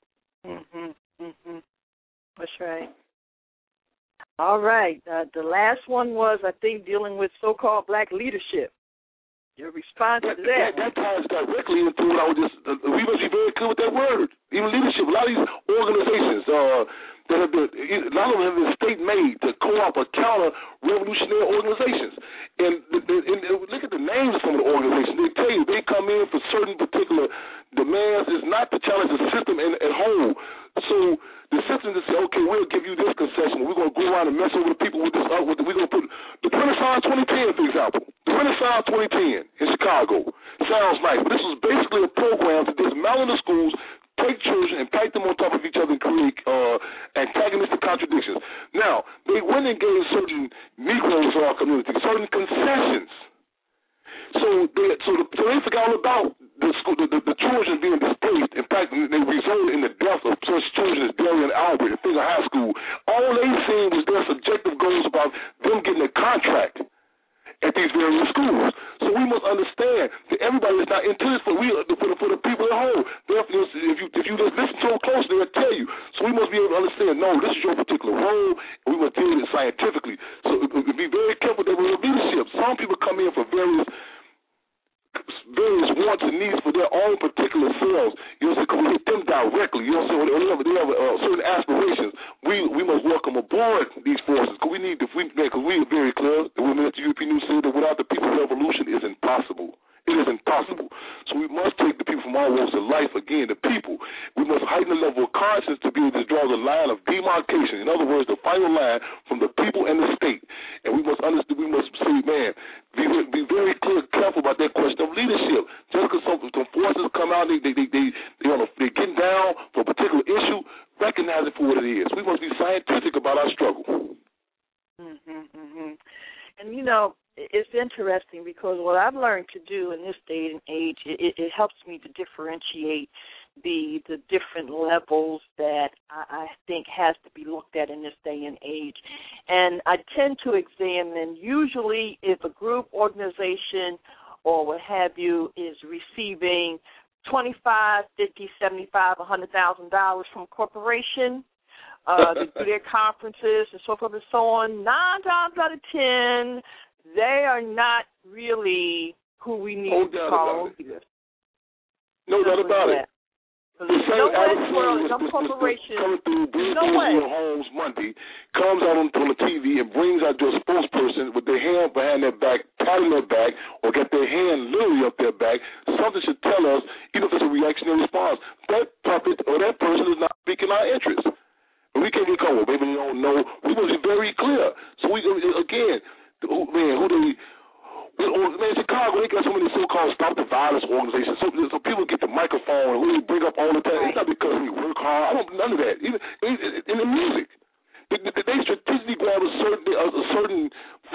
Speaker 2: That's right. All right. The last one was, I think, dealing with so-called black leadership. Your response to that?
Speaker 4: That ties directly into what I was just. We must be very clear with that word. Even leadership. A lot of these organizations that have been, a lot of them have been state-made to co-op or counter-revolutionary organizations. And look at the names of some of the organizations. They tell you they come in for certain particular demands. It's not to challenge the system at whole. So the system to say, okay, we'll give you this concession. We're going to go around and mess over the people with this. We're going to put the Renaissance 2010, for example. The Renaissance 2010 in Chicago. Sounds nice, but this was basically a program to dismantle the schools, take children and pack them on top of each other and create antagonistic contradictions. Now, they went and gave certain Negroes in our community certain concessions. So they forgot all about the children being displaced. In fact, they resulted in the death of such children as Darian Albert at Finger High School. All they seen was their subjective goals about them getting a contract at these various schools. So we must understand that everybody is not into this for the people at home. Therefore, if you just listen to them closely, they'll tell you. So we must be able to understand, no, this is your particular role, and we must deal with it scientifically. So be very careful that with leadership. Some people come in for various wants and needs for their own particular selves. You know, so we hit them directly. You know, so they have certain aspirations. We must welcome aboard these forces because we are very clear that we Mr. European News said that without the people's revolution is impossible. It is impossible. So we must take the people from all walks of life, again, the people. We must heighten the level of conscience to be able to draw the line of demarcation. In other words, the final line from the people and the state. And we must understand, we must say, man, be very clear, careful about that question of leadership. Just because some forces come out, they're getting down for a particular issue, recognize it for what it is. We must be scientific about our struggle.
Speaker 2: And, you know, it's interesting because what I've learned to do in this day and age, it helps me to differentiate the different levels that I think has to be looked at in this day and age. And I tend to examine, usually if a group, organization, or what have you is receiving $25, $50, $75, $100,000 from a corporation, to do their conferences and so forth and so on, 9 times out of 10, they are not really who we need to call leaders.
Speaker 4: No doubt about it.
Speaker 2: Some corporation,
Speaker 4: coming through Blue Homes Monday comes out on the TV and brings out your spokesperson with their hand behind their back, patting their back, or get their hand literally up their back. Something should tell us, even if it's a reactionary response, that puppet or that person is not speaking our interests. And we can't get caught. Maybe they don't know. We must be very clear. So Chicago, they got so many so-called Stop the Violence organizations. So people get the microphone and really bring up all the time. It's not because we work hard. I don't none of that. Even in the music, they strategically grab a certain forces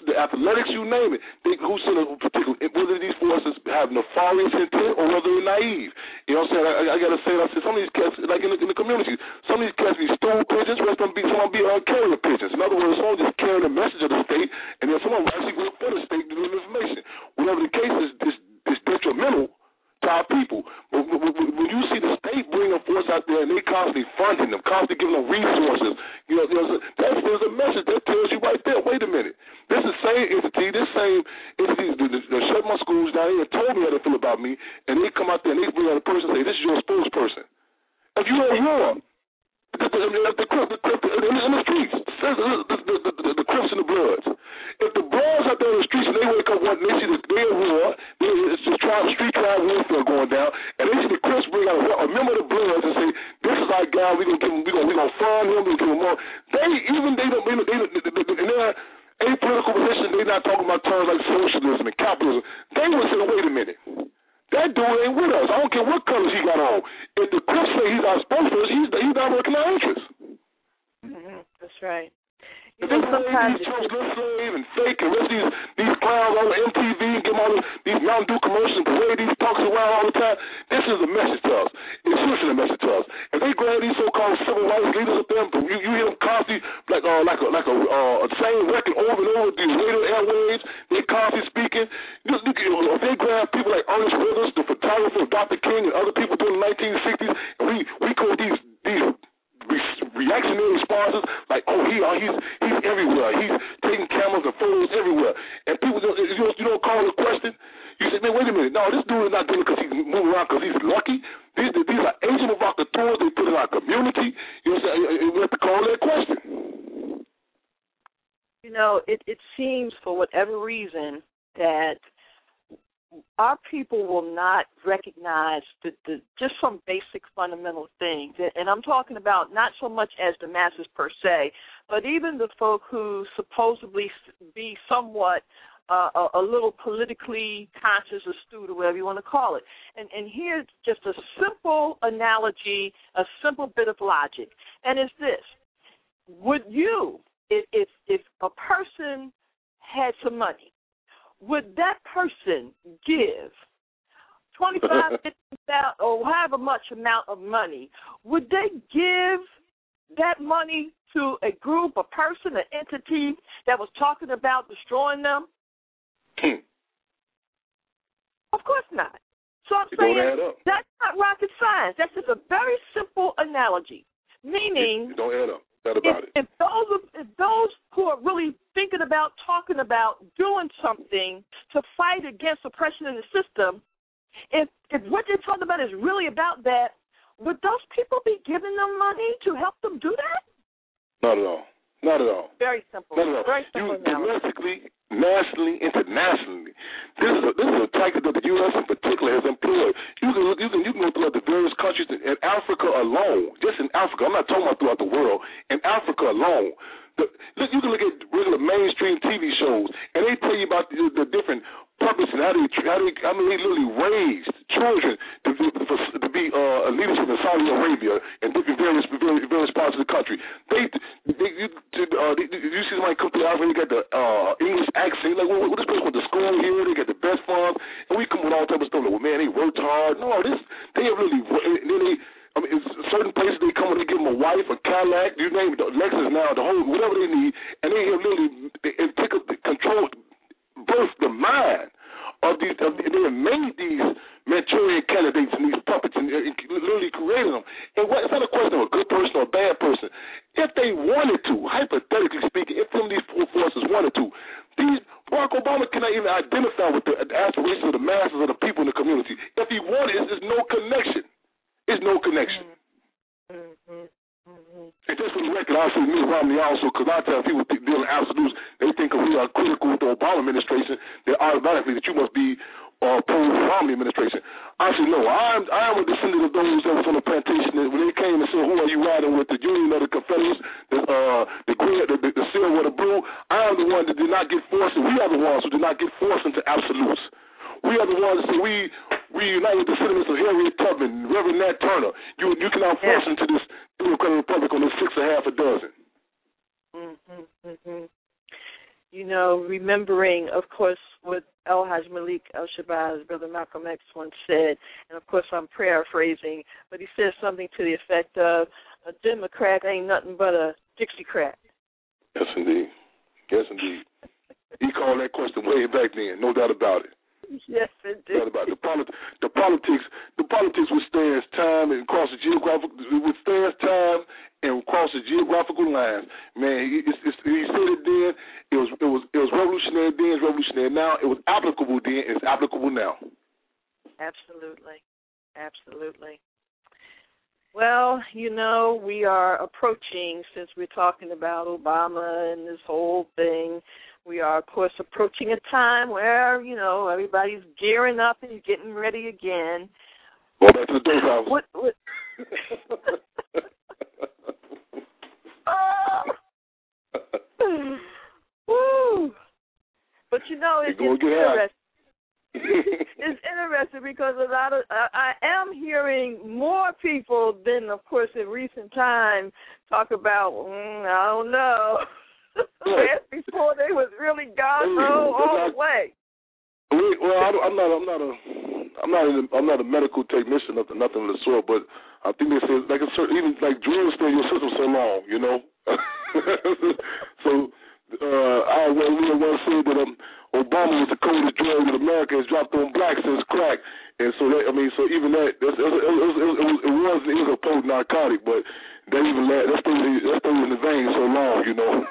Speaker 4: the athletics, you name it. Who's in a particular, whether these forces have nefarious intent or whether they're naive. You know what I'm saying? I got to say, some of these cats, like in the community, some of these cats be stool pigeons, rest of them be carrier pigeons. In other words, someone just carrying the message of the state, and then someone actually work for the state to deliver information. Whatever the case is, this detrimental to our people. But when you see the state bring a force out there and they constantly funding them, constantly giving them resources, there's a message that tells you right there, wait a minute, this is the same entity that shut my schools down here and told me how they feel about me, and they come out there and they bring out a person and say, this is your spokesperson. If you don't war, the in the streets, the Crips and the Bloods. If the Bloods out there in the streets and they wake up one and they see the day of war, it's just street trial warfare going down, and they see the Crips bring out a member of the Bloods and say, this is our guy, we're gonna fund him, we're gonna give him more. In their apolitical position, they're not talking about terms like socialism and capitalism. They would say, wait a minute. That dude ain't with us. I don't care what colors he got on. If the Crips say he's our spokesperson, he's not working our interests.
Speaker 2: Mm-hmm. That's right.
Speaker 4: If they play these Charles Slave and Fake and rest these clowns on MTV and give them all these Mountain Dew commercials and parade these talks around all the time, this is a message to us. It's seriously a message to us. If they grab these so-called civil rights leaders up there, you hear them constantly like a same record over and over these radio airwaves, they constantly speaking. If they grab people like Ernest Withers, the photographer of Dr. King and other people during the 1960s, and we call these reactionary responses like, he's everywhere. He's taking cameras and photos everywhere. And people, you don't call it a question. You say, man, wait a minute. No, this dude is not doing it because he's moving around because he's lucky. These are agent provocateurs. They put in our community. You know what I'm saying? We have to call that question.
Speaker 2: It seems for whatever reason that our people will not recognize just some basic fundamental things. And I'm talking about not so much as the masses per se, but even the folk who supposedly be somewhat a little politically conscious, astute, or whatever you want to call it. And here's just a simple analogy, a simple bit of logic. And it's this. Would you, if a person had some money, would that person give 25, 50,000, or however much amount of money? Would they give that money to a group, a person, an entity that was talking about destroying them? Of course not. So I'm saying that's not rocket science. That's just a very simple analogy. Meaning,
Speaker 4: it don't add up.
Speaker 2: If those who are really thinking about, talking about, doing something to fight against oppression in the system, if what they're talking about is really about that, would those people be giving them money to help them do that?
Speaker 4: Not at all. Not at all.
Speaker 2: Very simple.
Speaker 4: Not at all.
Speaker 2: Very simple.
Speaker 4: Domestically, nationally, internationally, this is a tactic that the U.S. in particular has employed. You can go throughout the various countries in Africa alone. Just in Africa, I'm not talking about throughout the world. In Africa alone, you can look at regular mainstream TV shows, and they tell you about the different purpose and how they literally raised children to be leadership in Saudi Arabia and different various parts of the country. You see somebody come through Africa, they got the English accent, like, well, this person went to school here, they got the best farms, and we come with all type of stuff like, well, man, they worked hard. No, they have really, it's certain places they come and they give them a wife, a Cadillac, you name it, Lexus now, the whole, whatever they need, and they have literally control, birth the mind of these. They have made these Manchurian candidates and these puppets and literally created them. And it's not a question of a good person or a bad person. If they wanted to, hypothetically speaking, if some of these forces wanted to, Barack Obama cannot even identify with the aspirations of the masses of the people in the community. If he wanted, there's no connection. There's no connection.
Speaker 2: Mm-hmm. Mm-hmm.
Speaker 4: And just for the record, I say Mitt Romney also, because I tell people dealing absolutes, they think if we are critical with the Obama administration, that automatically that you must be pro-Romney administration. I say no. I am a descendant of those that was on the plantation that when they came and said, who are you riding with, the Union or the Confederates, the green, the silver or the blue? I am the one that did not get forced, and we are the ones who did not get forced into absolutes. We are the ones that say we unite with the sentiments of Harriet Tubman, Reverend Nat Turner. You cannot force into this Democratic Republic on this 6 1/2 dozen.
Speaker 2: Mm-hmm. Mm-hmm. remembering, of course, what El-Hajj Malik El-Shabazz, Brother Malcolm X, once said, and of course I'm paraphrasing, but he said something to the effect of, a Democrat ain't nothing but a Dixiecrat.
Speaker 4: Yes, indeed. Yes, indeed. He called that question way back then, no doubt about it.
Speaker 2: Yes, indeed.
Speaker 4: No doubt about it. The politics withstands time and crosses geographical lines. Man, he said it then. It was revolutionary then. It's revolutionary now. It was applicable then. It's applicable now.
Speaker 2: Absolutely. Well, we are approaching, since we're talking about Obama and this whole thing, we are, of course, approaching a time where, everybody's gearing up and getting ready again.
Speaker 4: Go back to the dope house.
Speaker 2: What? Woo! But, it's interesting. It's interesting because I am hearing more people than, of course, in recent time talk about, I don't know, before they was really gone all the way.
Speaker 4: Well, I'm not a medical technician, nothing of the sort, but I think they say even drugs stay in your system so long, So I once said that Obama was the coldest drug that America has dropped on blacks since crack, and so even that it was a potent narcotic, but that stayed in the vein so long,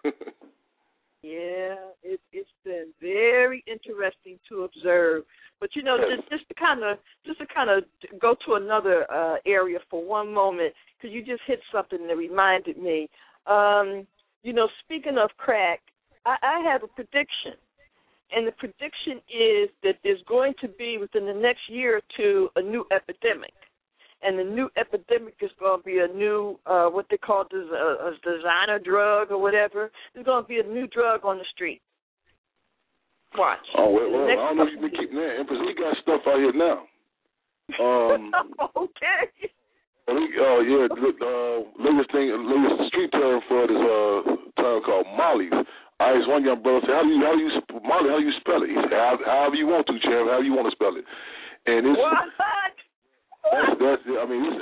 Speaker 2: Yeah, it's been very interesting to observe. But just to kind of go to another area for one moment, because you just hit something that reminded me. Speaking of crack, I have a prediction, and the prediction is that there's going to be within the next year or two a new epidemic. And the new epidemic is going to be a new, what they call a designer drug or whatever. There's going to be a new drug on the street. Watch.
Speaker 4: Oh, well I don't know if you've been keeping that. Empress, we got stuff out here now.
Speaker 2: Okay.
Speaker 4: Latest street term for it is a term called Molly's. I asked one young brother, how do you spell it? He said, however you want to, Chairman, however you want to spell it. And it's...
Speaker 2: What?
Speaker 4: That's the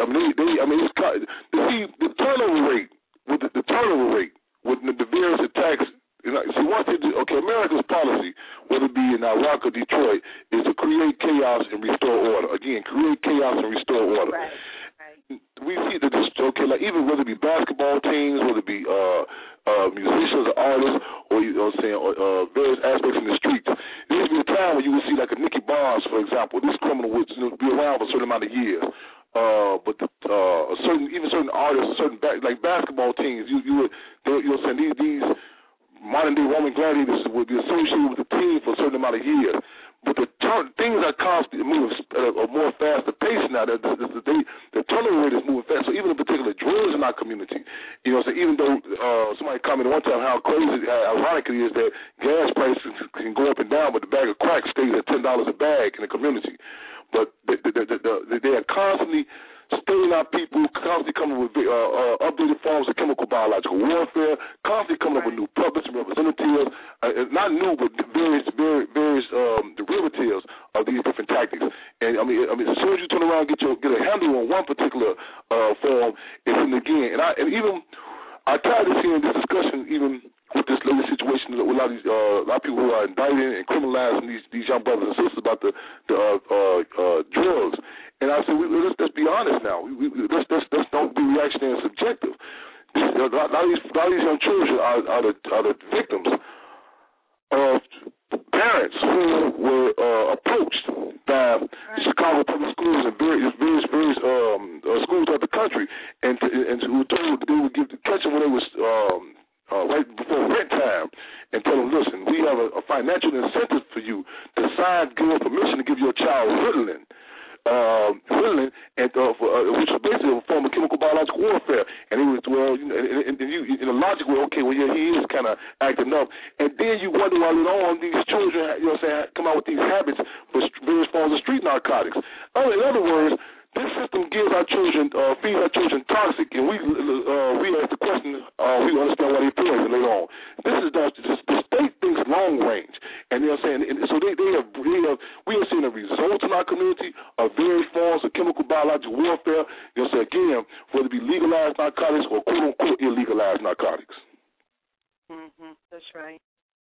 Speaker 4: turnover rate with the various attacks. America's policy, whether it be in Iraq or Detroit, is to create chaos and restore order. Again, create chaos and restore order.
Speaker 2: Right.
Speaker 4: We see that even whether it be basketball teams, whether it be musicians or artists, or various aspects in the streets. There used to be a time when you would see like a Nicky Barnes, for example. This criminal would be around for a certain amount of years. But certain artists, like basketball teams, you'll send these modern day Roman gladiators would be associated with the team for a certain amount of years. But things are constantly moving at a more faster pace now. The turnover rate is moving fast. So even in particular drugs in our community, even though somebody commented one time how ironic it is that gas prices can go up and down, but the bag of crack stays at $10 a bag in the community. But they are constantly stilling our people, constantly coming with updated forms of chemical biological warfare, constantly coming up with new puppets and representatives, not new, but various derivatives of these different tactics. And I mean, as soon as you turn around and get a handle on one particular form, it's in again. And even I tired of seeing this discussion even with this latest situation with a lot of people who are indicting and criminalizing these young brothers and sisters about the drugs. And I said, let's be honest now. Let's don't be reactionary and subjective. A lot of these young children are the victims of parents who were approached by Chicago public schools and various schools throughout the country, and who were told that they would catch them when they was right before rent time, and tell them, listen, we have a financial incentive for you to give permission to give your child Ritalin, which is basically a form of chemical biological warfare. And it was, and you in a logic way, okay, well, yeah, he is kind of acting up. And then you wonder why these children, come out with these habits for various forms of street narcotics. In other words, This system gives our children, feeds our children toxic, and we ask the question, we understand why they poison later on. This is the state thinks long range, and you know what I'm saying. And so we are seeing a result in our community of various forms of chemical biological warfare. You know what I'm saying. Again, whether it be legalized narcotics or quote unquote illegalized narcotics.
Speaker 2: That's right.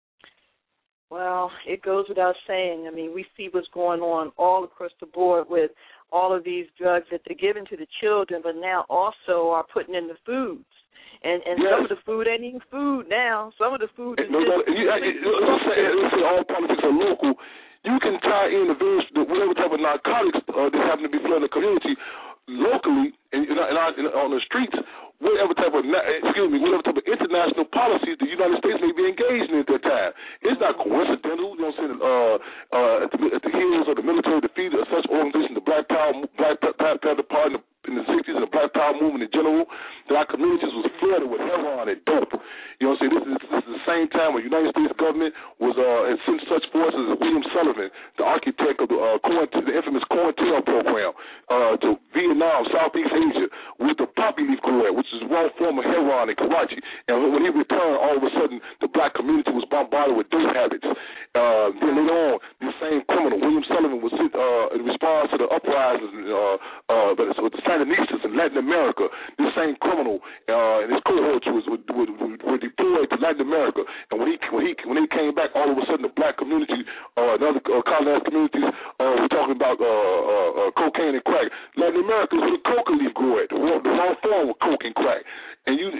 Speaker 2: Well, it goes without saying. I mean, we see what's going on all across the board with all of these drugs that they're giving to the children, but now also are putting in the foods. And
Speaker 4: yes.
Speaker 2: Some of the food ain't even food now. Some of the food is
Speaker 4: let's say all politics are local. You can tie in whatever type of narcotics that happen to be flooding the community locally and on the streets. Whatever type of international policies the United States may be engaged in at that time. It's not coincidental, you know what I'm saying, at the heels of the military defeat of such organizations, the Black Panther Party in the 60s and the Black Power movement in general, that our communities was flooded with heroin and dope. You know what I'm saying? This is the same time when the United States government was and sent such forces as William Sullivan, the architect of the infamous COINTEL program, to Vietnam, Southeast Asia, with the poppy leaf grower, which is one form of heroin in Karachi. And when he returned, all of a sudden, the black community was bombarded with dope habits. Then later on, the same criminal, William Sullivan, was sent in response to the uprisings with the Sandinistas in Latin America. This same criminal and his cohorts were deployed to Latin America. And when they came back, all of a sudden, the black community and other colonized communities were talking about cocaine and crack. Latin America is where the coca leaf grew at, the wrong form of coke and crack. And you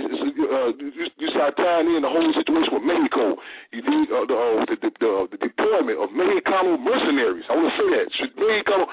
Speaker 4: start tying in the whole situation with Mexico. You need the deployment of Mexicano mercenaries. I want to say that. Mexicano,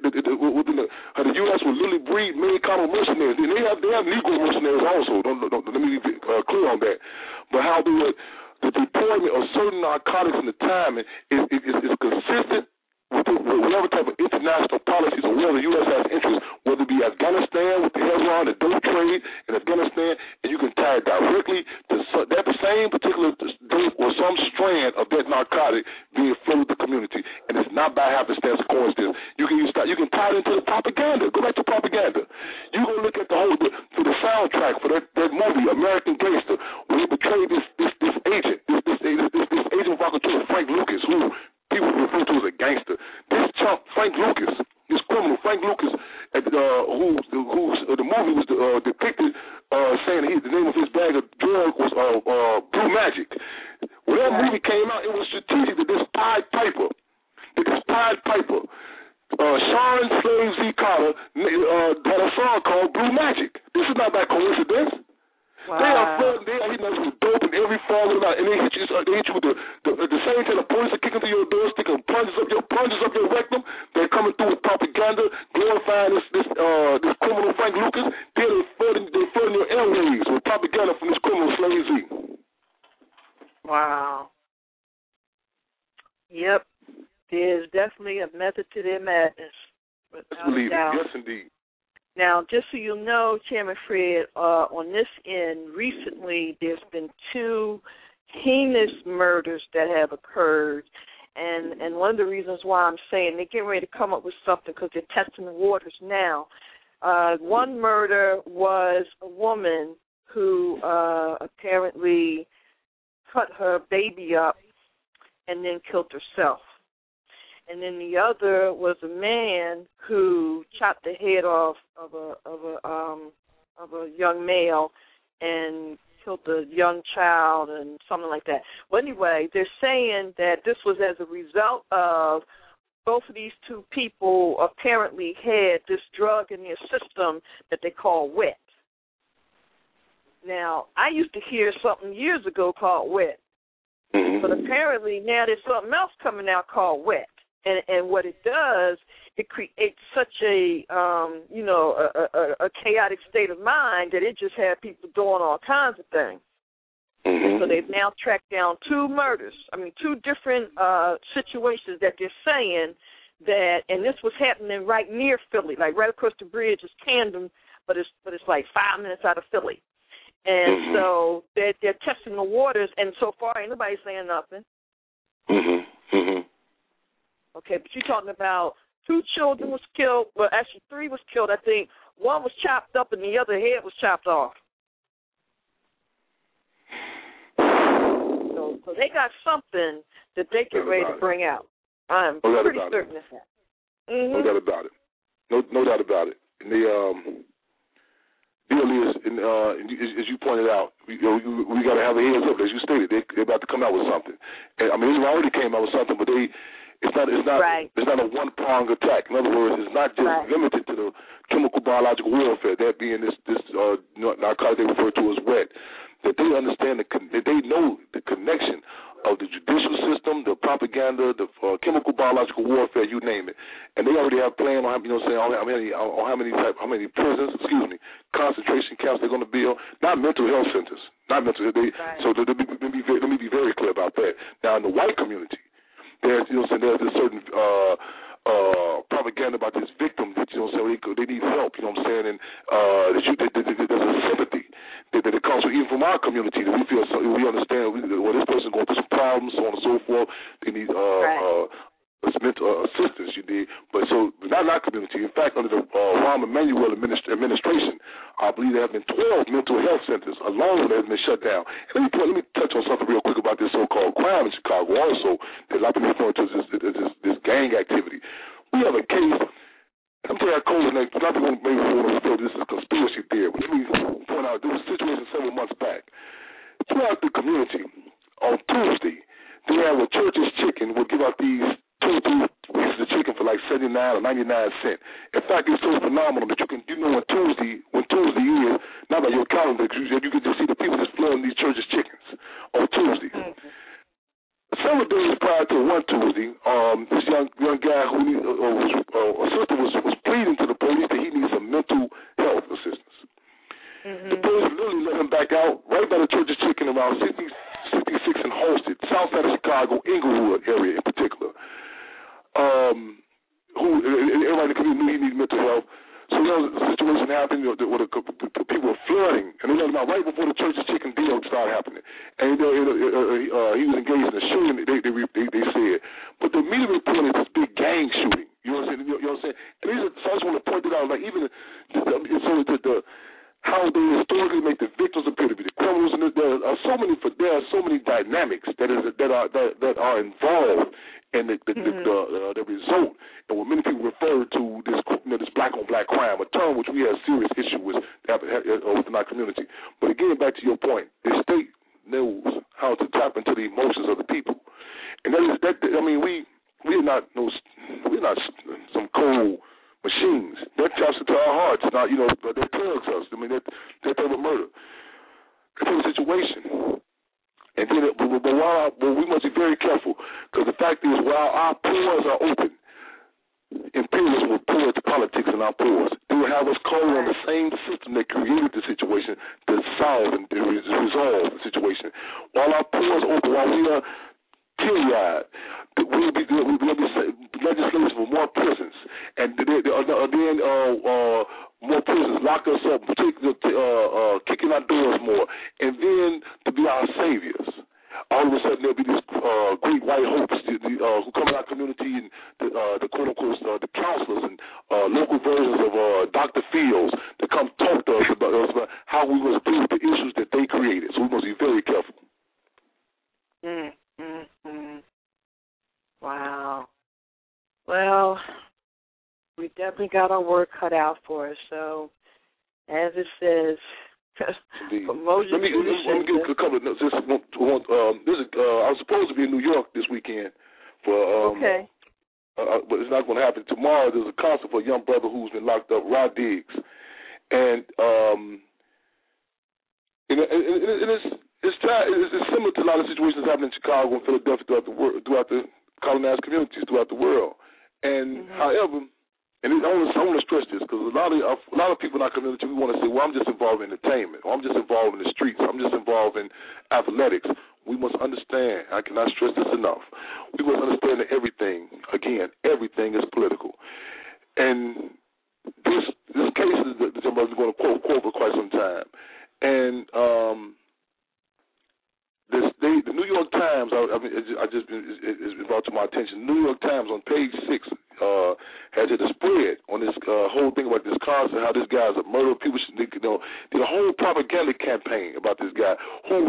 Speaker 4: the U.S. will literally breed Mexicano mercenaries. And they have Negro mercenaries also. Let me be clear on that. But how the deployment of certain narcotics and the timing is consistent with whatever type of international policies or where the U.S. has interest, whether it be Afghanistan with the heroin, the dope trade in Afghanistan, and you can tie it directly to that same particular dope or some strand of that narcotic being flowed to the community, and it's not by happenstance or coincidence. You can tie it into the propaganda. Go back to propaganda. You go look at the soundtrack for that movie, American Gangster, when he betrayed this agent, this agent of Frank Lucas, who people refer to as a gangster. This chump, Frank Lucas, this criminal, Frank Lucas, who the movie was depicted saying the name of his bag of drug was Blue Magic. When that movie came out, it was strategic that this Pied Piper, Sean Slave Z. Carter, had a song called Blue Magic. This is not by coincidence.
Speaker 2: Wow.
Speaker 4: They are hitting us with dope in every form of it, and they hit you with the same time the police are kicking through your door, sticking plunges up your rectum. They're coming through with propaganda, glorifying this criminal Frank Lucas. They're flooding your airways with propaganda from this criminal Slave Z.
Speaker 2: Wow. Yep. There's definitely a method to their madness.
Speaker 4: Let's believe it. Yes, indeed.
Speaker 2: Now, just so you know, Chairman Fred, on this end, recently there's been 2 heinous murders that have occurred, and one of the reasons why I'm saying they're getting ready to come up with something because they're testing the waters now. One murder was a woman who apparently cut her baby up and then killed herself. And then the other was a man who chopped the head off of a young male and killed a young child and something like that. Well, anyway, they're saying that this was as a result of both of these 2 people apparently had this drug in their system that they call wet. Now, I used to hear something years ago called wet, but apparently now there's something else coming out called wet. And what it does, it creates such a chaotic state of mind that it just had people doing all kinds of things. So they've now tracked down 2 murders. 2 different situations that they're saying that, and this was happening right near Philly, like right across the bridge is Camden, but it's like 5 minutes out of Philly. And so they're testing the waters, and so far ain't nobody saying nothing. Okay, but you're talking about 2 children was killed. Well, actually 3 was killed. I think 1 was chopped up and the other head was chopped off. So they got something that they get ready to bring out. I'm pretty certain of that.
Speaker 4: No doubt about it. No doubt about it. And the deal is, as you pointed out, we got to have a heads up. As you stated, they're about to come out with something. And, I mean, Israel already came out with something, but it's not a one-pronged attack. In other words, it's not just limited to the chemical biological warfare, that being this narcotic they refer to as WET. That they understand that they know the connection of the judicial system, the propaganda, the chemical biological warfare, you name it, and they already have planned on how many prisons, concentration camps they're going to build, not mental health centers, So let me be very clear about that. Now, in the white community, there's this certain propaganda about this victim that they need help, and there's a sympathy that it comes from, even from our community, that we feel we understand this person going through some problems, so on and so forth. They need mental assistance, but so not in our community. In fact, under the Rahm Emanuel administration, I believe there have been 12 mental health centers alone that have been shut down. And let me touch on something real quick about this so-called crime in Chicago. Also, that a lot of people refer to this gang activity. We have a case. I'm telling you, Cole, a lot of people maybe want to refer to this as a conspiracy theory. But let me point out, there was a situation several months back. Throughout the community, on Tuesday, they have a Church's Chicken will give out these 2 pieces of chicken for like 79 or 99 cents. In fact, it's so phenomenal that when Tuesday is, not by your calendar, you can just see the people just flooding these Church's Chickens on Tuesday. Several days prior to one Tuesday, this young guy a sister was pleading to the police that he needs some mental health assistance. The police literally let him back out right by the Church's Chicken around 66 and Halsted, south side of Chicago, Inglewood area in particular. Everybody in the community knew he needed mental health. So a situation happened where the people were flooding, and they let him out right before the Church's Chicken deal started happening. And he was engaged in a shooting, they said. But the media reported this big gang shooting. You know what I'm saying? And so I just want to point it out, like even how they historically make the victims appear to be the criminals, and there are so many dynamics that are involved in the result, and what many people refer to this black-on-black crime, a term which we have serious issue with within our community. But again, back to your point, the state knows how to tap into the emotions of the people, and we're not some cold machines. That taps into our hearts. Not, that plugs us. That type of murder. That type of situation. And then, but we must be very careful, because the fact is, while our pores are open, imperialism will pour into politics in our pores. They will have us calling on the same system that created the situation to solve and to resolve the situation. While our pores are open, while we are teary-eyed, we'll be legislation for more prisons, and then more prisons, lock us up, kicking our doors more, and then to be our saviors. All of a sudden there'll be this great white hopes who come in our community, and the quote-unquote the counselors and local versions of Dr. Fields to come talk to us about how we must deal with the issues that they created. So we must be very careful.
Speaker 2: Wow. Well, we definitely got our work cut out for us. So, as it says, promotion. Let me
Speaker 4: give a couple of notes. I was supposed to be in New York this weekend for but it's not going to happen. Tomorrow there's a concert for a young brother who's been locked up, Rod Diggs, and it's similar to a lot of situations happening in Chicago and Philadelphia throughout the colonized communities throughout the world. And however, and I want to stress this, because a lot of people in our community, we want to say, well, I'm just involved in entertainment, or I'm just involved in the streets, I'm just involved in athletics. We must understand, I cannot stress this enough, we must understand that everything is political. And this case is that I'm going to quote for quite some time. And the New York Times, it's been brought to my attention. The New York Times on page 6 has campaign about this guy who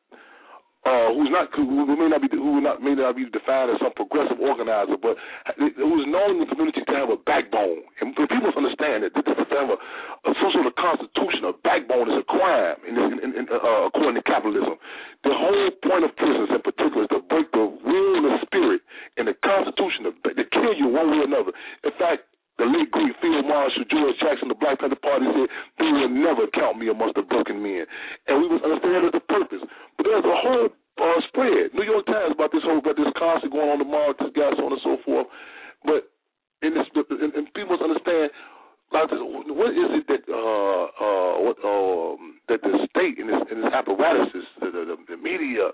Speaker 4: may not be defined as some progressive organizer, but who is known in the community to have a backbone. And for people to understand that to have some sort of constitution, a backbone is a crime according to capitalism. The whole point of prisons in particular is to break the will and the spirit and the Constitution to kill you one way or another. In fact, the late great Field Marshal George Jackson, the Black Panther Party, said, "They will never count me amongst the broken men." And we must understand the purpose. But there's a whole spread, New York Times, about this concert going on tomorrow, this guy, so on and so forth. But and people must understand, like, what is it that that the state and its apparatuses, the media,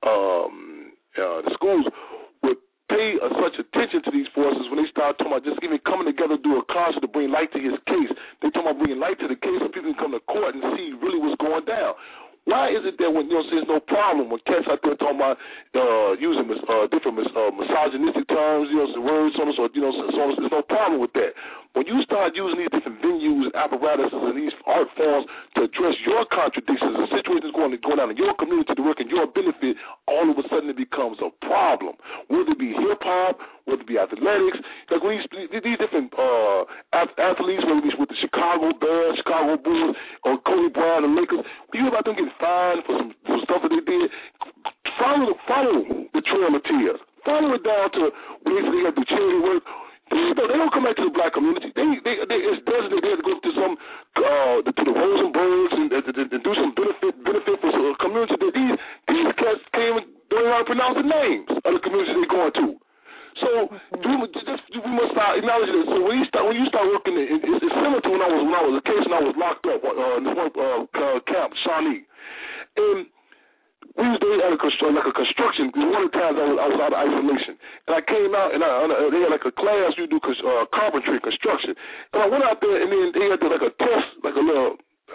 Speaker 4: the schools would pay such attention to these forces when they start talking about just coming together to do a concert to bring light to his case. They talking about bringing light to the case so people can come to court and see really what's going down. Why is it that when there's no problem when cats out there talking about using different misogynistic terms, some words, so there's no problem with that. When you start using these different venues, apparatuses, and these art forms to address your contradictions and situations going on in your community to work in your benefit, all of a sudden it becomes a problem. Whether it be hip hop, whether it be athletics, like when these different athletes, whether it be with the Chicago Bears, Chicago Bulls, or Kobe Bryant, the Lakers, you hear about them getting fined for some stuff that they did. Follow the trail of tears. Follow it down to where they have to do charity work. They don't come back to the black community. It's designated they have to go to some to the Rosenbergs and do some benefit for a community that these cats can't even don't know how to pronounce the names of the community they're going to. So we must acknowledge that. So when you start working, it's similar to when I was a case and I was locked up in this one camp, Shawnee, and we was there at a construction. One of the times I was out of isolation, and I came out and they had like a class you do carpentry and construction, and I went out there and then they had like a test, like a little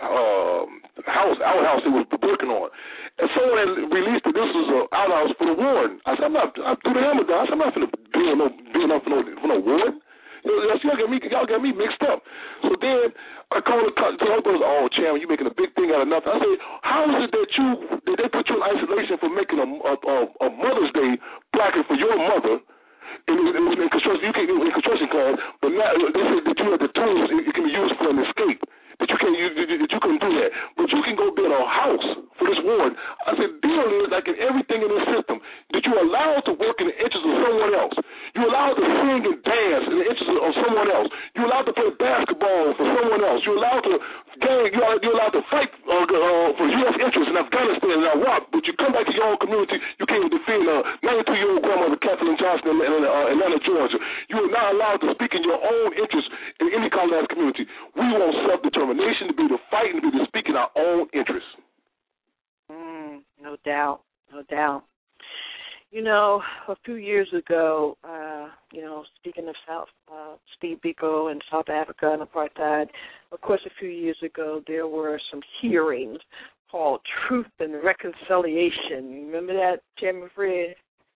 Speaker 4: outhouse they was working on, and someone had released that this was an outhouse for the warden. I said, I threw the hammer down. I said, I'm not going to build up for no warden. Y'all got me mixed up. So then I called the goes, "Oh, Chairman, you making a big thing out of nothing." I said, "How is it that they put you in isolation for making a Mother's Day placard for your mother in construction? You can't do in construction class, but now they said that you have the tools it can be used for an escape. That you couldn't do that, but you can go build a house for this warden." I said, "Deal is like in everything in this system that you're allowed to work in the interests of someone else. You're allowed to sing and dance in the interests of someone else. You're allowed to play basketball for someone else. You're allowed to you're allowed to fight for U.S. interests in Afghanistan and Iraq, but you come back to your own community, you can't defend 92-year-old grandmother Kathleen Johnson in Atlanta, Georgia. You are not allowed to speak in your own interests in any colonized community. We want self-determination to be able to fight and to be able to speak in our own interests."
Speaker 2: No doubt. A few years ago, speaking of Steve Biko and South Africa and apartheid, of course, a few years ago there were some hearings called Truth and Reconciliation. You remember that, Chairman Fred?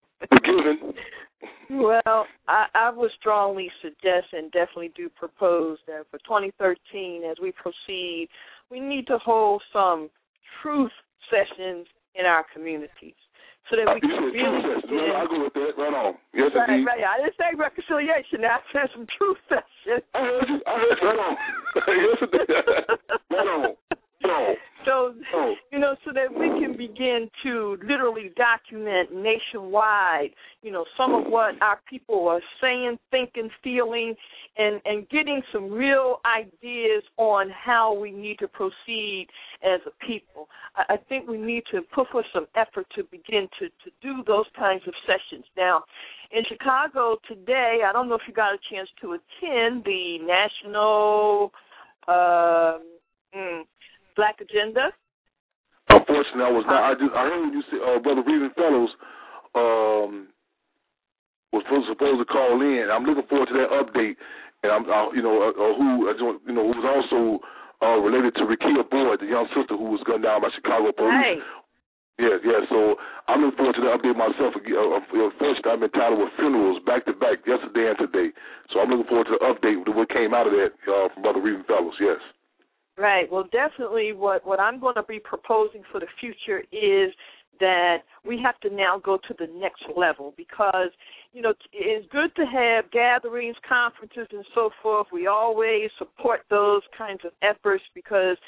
Speaker 2: Well, I would strongly suggest and definitely do propose that for 2013, as we proceed, we need to hold some truth sessions in our communities so that we can really
Speaker 4: I'll go with that. Right on. Yes,
Speaker 2: right. I didn't say reconciliation. I said some truth sessions.
Speaker 4: I heard you. Right on. Yes, it did. Right on.
Speaker 2: So that we can begin to literally document nationwide, some of what our people are saying, thinking, feeling, and getting some real ideas on how we need to proceed as a people. I think we need to put forth some effort to begin to do those kinds of sessions. Now, in Chicago today, I don't know if you got a chance to attend the National Black Agenda.
Speaker 4: Unfortunately, I was not. I heard you say Brother Reason Fellows was supposed to call in. I'm looking forward to that update, and who was also related to Rekia Boyd, the young sister who was gunned down by Chicago police.
Speaker 2: Right.
Speaker 4: Yeah. So I'm looking forward to the update myself. Unfortunately, I've been titled with funerals back to back yesterday and today. So I'm looking forward to the update with what came out of that from Brother Reason Fellows. Yes.
Speaker 2: Right. Well, definitely what I'm going to be proposing for the future is that we have to now go to the next level because, it's good to have gatherings, conferences, and so forth. We always support those kinds of efforts because,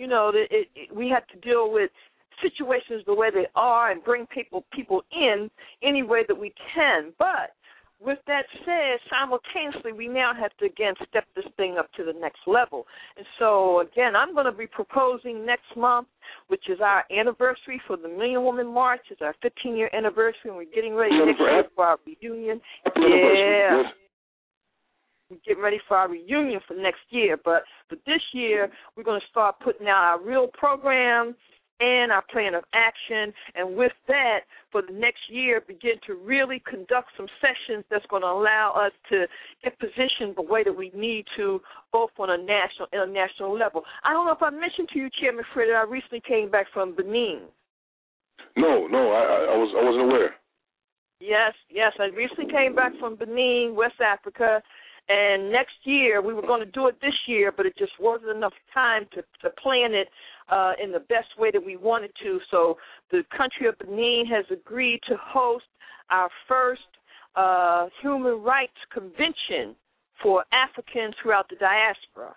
Speaker 2: we have to deal with situations the way they are and bring people in any way that we can. But with that said, simultaneously, we now have to, again, step this thing up to the next level. And so, again, I'm going to be proposing next month, which is our anniversary for the Million Woman March. It's our 15-year anniversary, and we're getting ready next year for our reunion. Yeah. We're getting ready for our reunion for next year. But for this year, we're going to start putting out our real program and our plan of action, and with that, for the next year, begin to really conduct some sessions that's going to allow us to get positioned the way that we need to, both on a national and international level. I don't know if I mentioned to you, Chairman Fred, that I recently came back from Benin.
Speaker 4: No, I wasn't aware.
Speaker 2: Yes, I recently came back from Benin, West Africa, and next year, we were going to do it this year, but it just wasn't enough time to plan it in the best way that we wanted to. So the country of Benin has agreed to host our first human rights convention for Africans throughout the diaspora.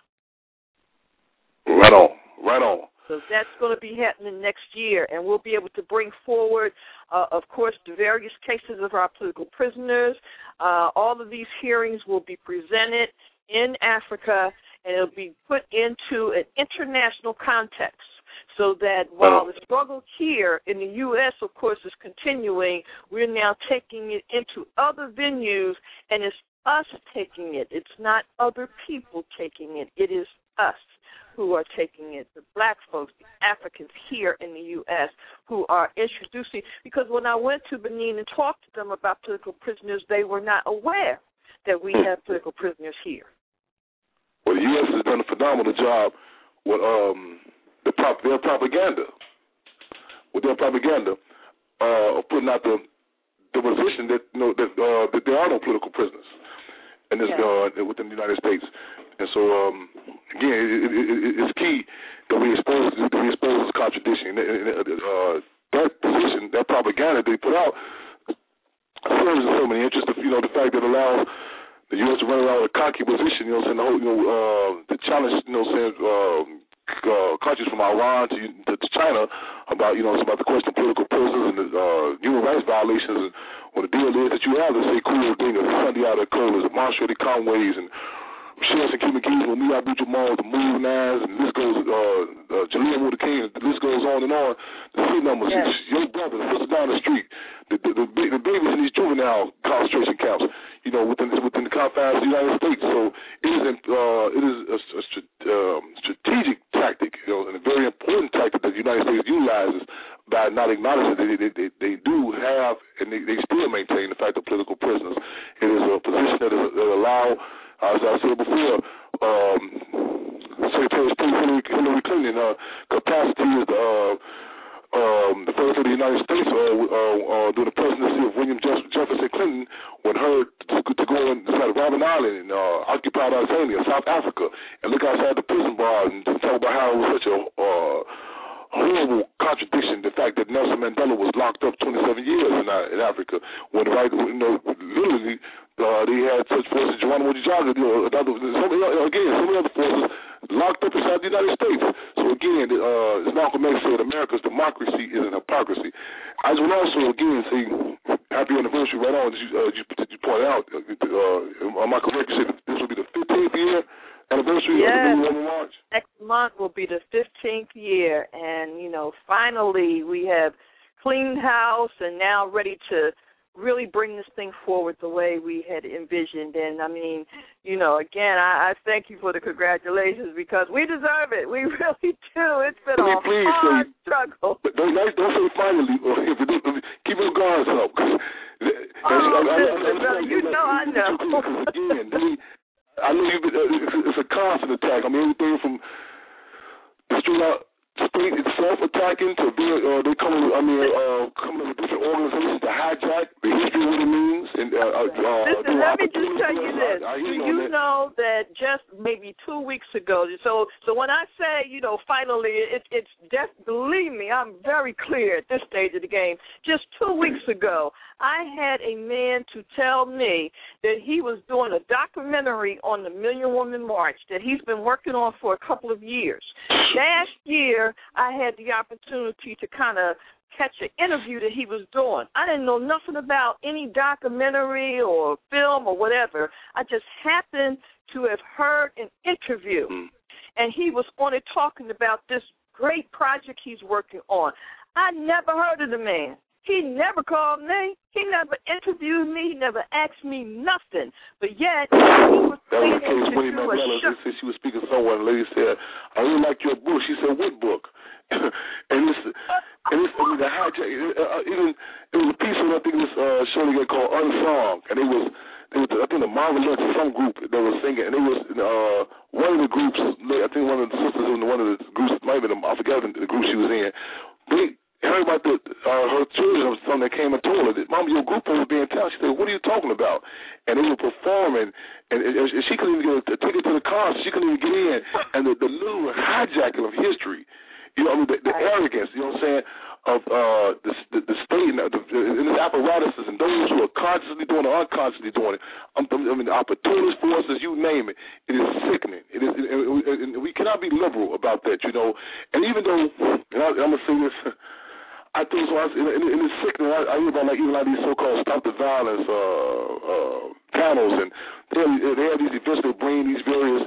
Speaker 4: Right on.
Speaker 2: So that's going to be happening next year, and we'll be able to bring forward, of course, the various cases of our political prisoners. All of these hearings will be presented in Africa, and it'll be put into an international context so that while the struggle here in the U.S., of course, is continuing, we're now taking it into other venues, and it's us taking it. It's not other people taking it. It is us who are taking it, the black folks, the Africans here in the U.S. who are introducing, because when I went to Benin and talked to them about political prisoners, they were not aware that we have political prisoners here.
Speaker 4: Well, the U.S. has done a phenomenal job with their propaganda. With their propaganda, of putting out the position that that there are no political prisoners in this within the United States. And so, again, it's key that we expose this contradiction. That position, that propaganda they put out, serves so many interests. The fact that it allows the U.S. to run around with a cocky position, to challenge, countries from Iran to China about, about the question of political prisoners and the human rights violations. And when the deal is that you have, let's say, cool thing of Sunday out of Colas, Marshall Conways, and Sheriffs and Cuban Keys, with Abu Jamal, the Move Nines, and the list goes, Jaleel Muda King, the list goes on and on. The seat numbers, your brother, the sister down the street, the babies in these juvenile concentration camps, within the confines of the United States. So it is a strategic tactic, and a very important tactic that the United States utilizes by not acknowledging that they do have, and they still maintain the fact of political prisoners. It is a position that allow, as I said before, Secretary of State Hillary Clinton capacity is the President of the United States during the presidency of William Jefferson Clinton, when her to go inside Robben Island and occupied Tanzania, South Africa, and look outside the prison bars and talk about how it was such a horrible contradiction, the fact that Nelson Mandela was locked up 27 years in Africa, when literally they had such forces, Geronimo Jaga, so many other forces locked up inside the United States. So again, as Malcolm X said, America's democracy is an hypocrisy. I would also again say happy anniversary right on, as you pointed out. Am I correct? You said this will be the 15th year anniversary of the New Woman March?
Speaker 2: Next month will be the 15th year, and, finally we have cleaned house and now ready to really bring this thing forward the way we had envisioned. And, again, I thank you for the congratulations because we deserve it. We really do. It's been a hard struggle.
Speaker 4: But don't say finally. Keep your guards up.
Speaker 2: I know.
Speaker 4: Again, I know it's a constant attack. Everything from the state itself attacking to being they coming with different organizations to hijack the history of what it means and
Speaker 2: Listen, let me just tell you this. Do you know that just maybe 2 weeks ago, so when I say, finally, it's just, believe me, I'm very clear at this stage of the game. Just 2 weeks ago, I had a man to tell me that he was doing a documentary on the Million Woman March that he's been working on for a couple of years. Last year, I had the opportunity to kind of catch an interview that he was doing. I didn't know nothing about any documentary or film or whatever. I just happened to have heard an interview, and he was on it talking about this great project he's working on. I never heard of the man. He never called me. He never interviewed me. He never asked me nothing. But yet, he was planning to do a show.
Speaker 4: She was speaking to someone. The lady said, I really like your book. She said, what book? and it's the hijack. It was a piece of, I think, this show they got called Unsung. And it was I think, the Marvelettes, some group that was singing. And it was one of the groups, I think one of the sisters in one of the groups, might have been, I forgot the group she was in. They heard about her children or something that came and told her that, Mom, your group was being town. She said, what are you talking about? And they were performing, and she couldn't even get a ticket to the concert. She couldn't even get in. And the little hijacking of history, the arrogance, you know what I'm saying, of the state and the apparatuses and those who are consciously doing or unconsciously doing it. The opportunist forces, you name it. It is sickening. It is, and we cannot be liberal about that, And even though, I'm going to say this, I think so. In the sickening, I hear about even these so-called Stop the Violence panels, and they have these events that bring these various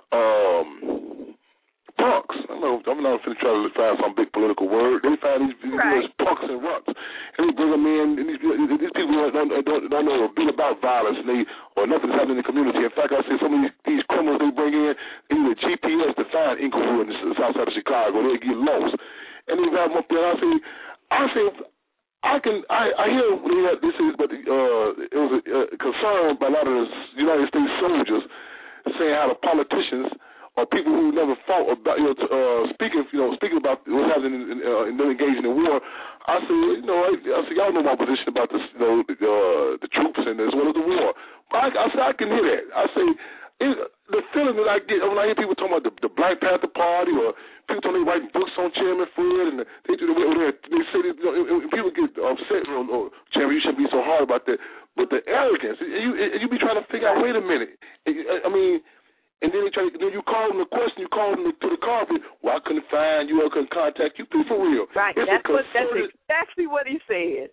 Speaker 4: punks. I'm not going to try to find some big political word. They find these various punks and rucks, and they bring them in. And these people don't know a bit about violence, or nothing that's happening in the community. In fact, I say some of these criminals they bring in, they need a GPS to find Inglewood in the south side of Chicago. They get lost, and they have them up there. I hear this is, but it was a concern by a lot of the United States soldiers saying how the politicians or people who never fought about, speaking about what's happening and then engaging in war. I say, y'all know my position about this, the troops and as well as the war. But I can hear that. I say, the feeling that I get when I hear people talking about the Black Panther Party, or people talking they writing books on Chairman Fred, and they say that, people get upset, Chairman, you shouldn't be so hard about that. But the arrogance, you be trying to figure out, wait a minute, and then you call them the question, you call them to the carpet. Well, I couldn't find you, I couldn't contact you. Be for real.
Speaker 2: Right. That's exactly what he said.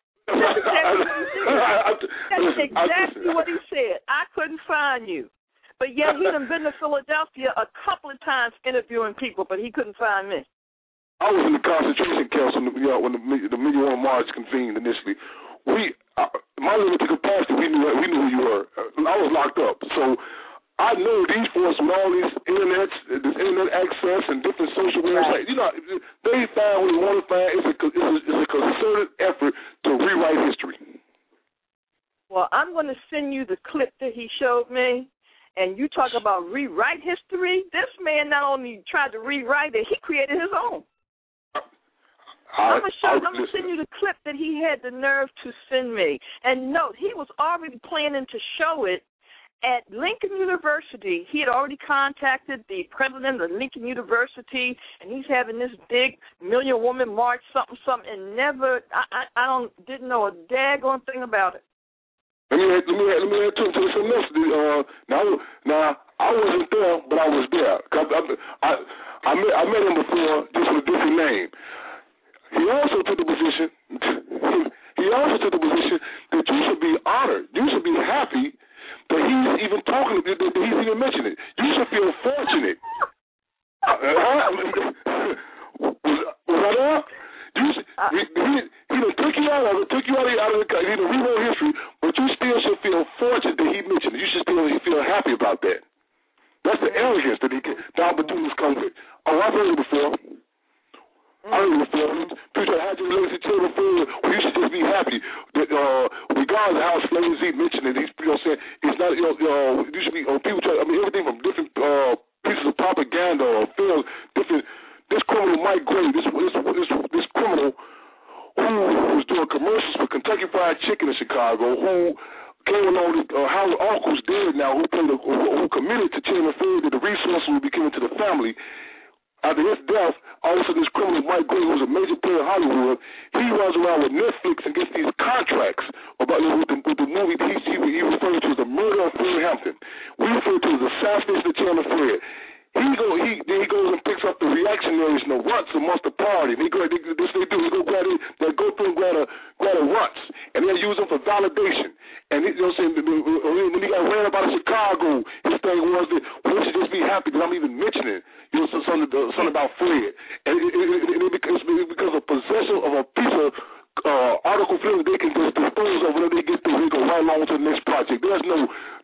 Speaker 2: That's exactly what he said. I couldn't find you. But yet he done been to Philadelphia a couple of times interviewing people, but he couldn't find me.
Speaker 4: I was in the concentration camps when the Million Woman March convened initially. My limited capacity, we knew who you were. I was locked up, so I know these forces with all these internet access and different social websites. They find what they want to find. It's a concerted effort to rewrite history.
Speaker 2: Well, I'm going to send you the clip that he showed me. And you talk about rewrite history. This man not only tried to rewrite it, he created his own. I'm going to send you the clip that he had the nerve to send me. And note, he was already planning to show it at Lincoln University. He had already contacted the president of Lincoln University, and he's having this big Million Woman March, something, and didn't know a daggone thing about it.
Speaker 4: Let me add to something else. Now, I wasn't there, but I was there. I met him before, just with a different name. He also took the position that you should be honored. You should be happy that he's even talking, that he's even mentioning it. You should feel fortunate. Was I there? He took you out of the rewrote history, but you still should feel fortunate that he mentioned it. You should still feel happy about that. That's the arrogance that the opportunities come with. Oh, I've heard it before. People had your legacy till before. Well, you should just be happy that regardless of how slaves he mentioned it, saying it's not, you should be, people try, everything from different pieces of propaganda or film, different. This criminal, Mike Gray, this criminal who was doing commercials for Kentucky Fried Chicken in Chicago, who came along with Howard Ark, who's dead now, who committed to Chairman Fred that the resources would be given to the family. After his death, all of a sudden this criminal Mike Gray, who was a major player in Hollywood, he runs around with Netflix and gets these contracts about with the movie he referred to as the murder of Fred Hampton. We refer to as the assassination of Chairman Fred. He goes and picks up the reactionaries and the ruts amongst the party. They go through and grab a ruts, and they use them for validation. And you know what I'm saying? When he got ran about in Chicago, his thing was that we should just be happy because I'm even mentioning something about Fred. And it's because of possession of a piece of article film they can just dispose of whenever they get through. They go right along to the next project. There's no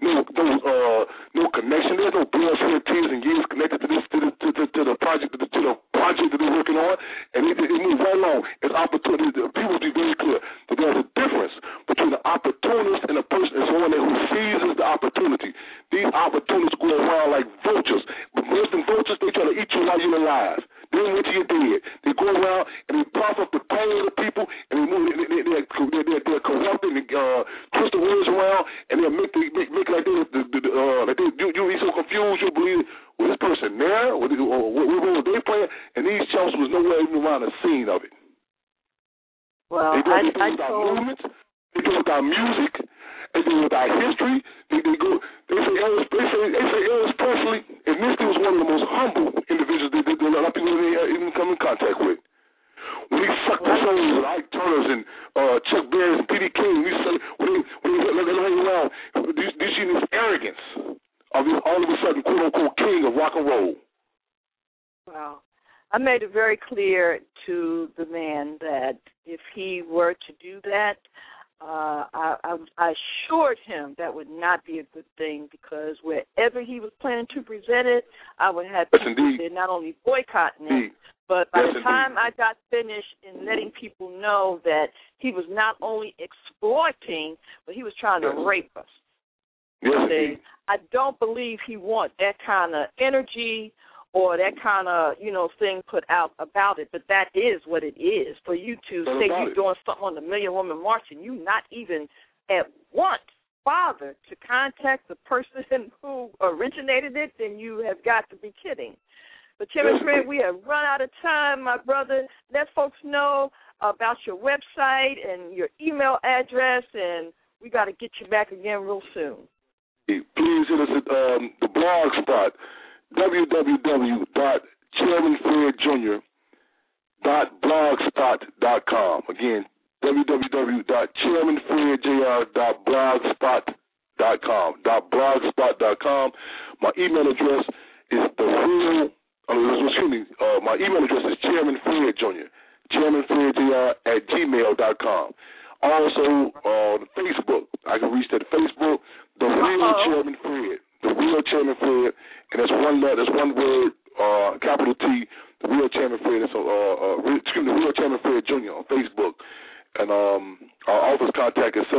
Speaker 4: connection. There's no blood, sweat, tears, and years connected to the project that they're working on, and it moves right along. It's opportunity. People be very clear that there's a difference between the opportunist and a person that's one who seizes the opportunity. These opportunists go around like vultures. But most of them vultures, they try to eat you while you're alive. Then once you're dead, they go around and they puff up the pain of the people, and they're corrupting and twist the words around, and they'll make like you'll be so confused you'll believe, was this person there? What role they playing? And these chumps was nowhere even around the scene of it.
Speaker 2: Well,
Speaker 4: they do without movements, they do without music, they do without history. They say Elvis Presley, and this dude was one of the most humble individuals that a lot of people even come in contact with. When he sucked the souls of Ike Turners and Chuck Berry and P.D. King, when they hang around, do you see this arrogance of this all of a sudden quote-unquote king of rock and roll?
Speaker 2: Wow. I made it very clear to the man that if he were to do that, I assured him that would not be a good thing, because wherever he was planning to present it, I would have people there not only boycotting him, but by the time I got finished in letting people know that he was not only exploiting, but he was trying to rape us.
Speaker 4: Yes,
Speaker 2: I don't believe he wants that kind of energy or that kind of, thing put out about it, but that is what it is. For you to say you're doing something on the Million Woman March and you not even at once bother to contact the person who originated it, then you have got to be kidding. But Chairman Fred, we have run out of time, my brother. Let folks know about your website and your email address, and we got to get you back again real soon.
Speaker 4: Please hit us at the blog spot, www.chairmanfredjr.blogspot.com. Again, www.chairmanfredjr.blogspot.com. My email address is my email address is chairmanfredjr@gmail.com. Also on Facebook, I can reach that Facebook, The Real Chairman Fred. The Real Chairman Fred, and that's one word, capital T, The Real Chairman Fred. The Real Chairman Fred Jr. on Facebook. And our office contact is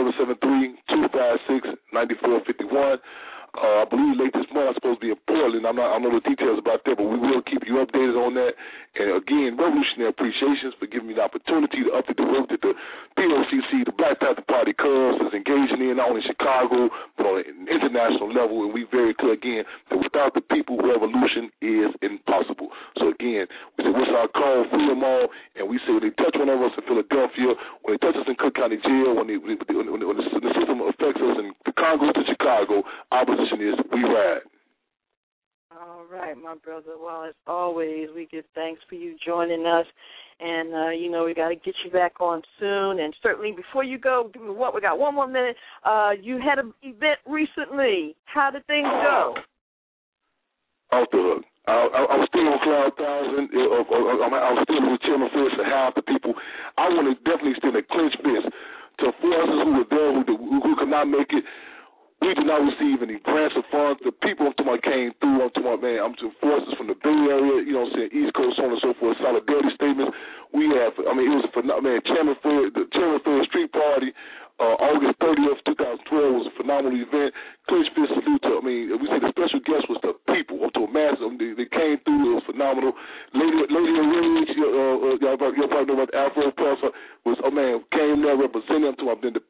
Speaker 4: 773-256-9451. I believe late this month I'm supposed to be in Portland. I don't know the details about that, but we will keep you updated on that. And again, revolutionary appreciations for giving me the opportunity to update the work that the POCC, the Black Panther Party Cubs, is engaging in, not only in Chicago, but on an international level. And we very clear again that without the people, revolution is impossible. So again, we say, what's our call? Free them all. And we say when they touch one of us in Philadelphia, when they touch us in Cook County Jail, when the system affects us in Congress to Chicago, our position is we ride.
Speaker 2: All right, my brother. Well, as always, we give thanks for you joining us. And, we got to get you back on soon. And certainly before you go, we got one more minute. You had an event recently. How did things go?
Speaker 4: Off the hook. I was still on Cloud 1000. I was still with Chairman Fred for half the people. I want to definitely extend a clinch fist to forces who were there who could not make it. We did not receive any grants or funds. The people came through. I'm to forces from the Bay Area, East Coast, so on and so forth, solidarity statements. It was Chairman Fred Street Party, August 30th, 2012 was a phenomenal event. Clinch fist salute to, we say the special guest was the people. To a mass, they came through. It was phenomenal. Lady Rage, y'all probably know about the Afro Pulsar, came there representing them. It was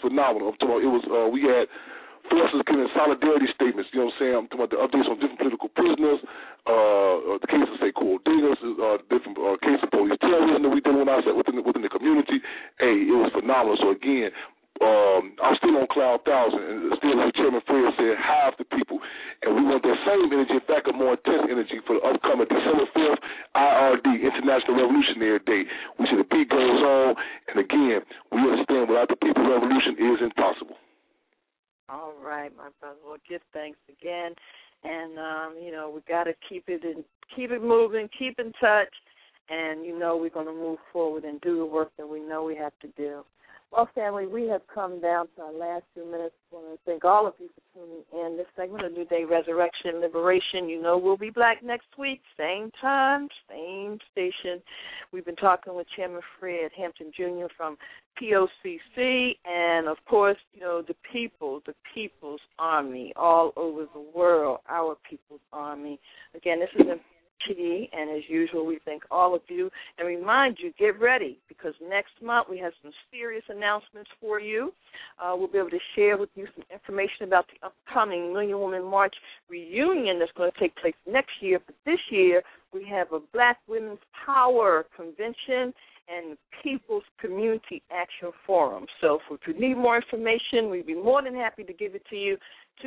Speaker 4: phenomenal. I'm talking about it was we had forces giving solidarity statements. You know what I'm saying? I'm talking about the updates on different political prisoners, the case of say Cordegas, different case of police terrorism that we did when I said within the community. Hey, it was phenomenal. So again. I'm still on Cloud 1000, and still, like Chairman Fred said, half the people. And we want that same energy, in fact, a more intense energy for the upcoming December 5th IRD, International Revolutionary Day. We see the beat goes on, and again, we understand without the people, revolution is impossible.
Speaker 2: All right, my brother. Well, give thanks again, and we got to keep it moving, keep in touch, and we're going to move forward and do the work that we know we have to do. Well, family, we have come down to our last 2 minutes. I want to thank all of you for tuning in. This segment of New Day Resurrection and Liberation. We'll be back next week, same time, same station. We've been talking with Chairman Fred Hampton Jr. from POCC, and, of course, the People's Army all over the world, our People's Army. Again, this is and as usual, we thank all of you and remind you, get ready, because next month we have some serious announcements for you. We'll be able to share with you some information about the upcoming Million Woman March reunion that's going to take place next year. But this year, we have a Black Women's Power Convention and People's Community Action Forum. So if you need more information, we'd be more than happy to give it to you,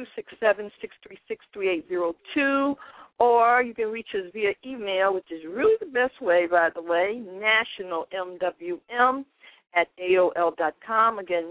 Speaker 2: 267-636-3802. Or you can reach us via email, which is really the best way, by the way, nationalmwm@aol.com. Again,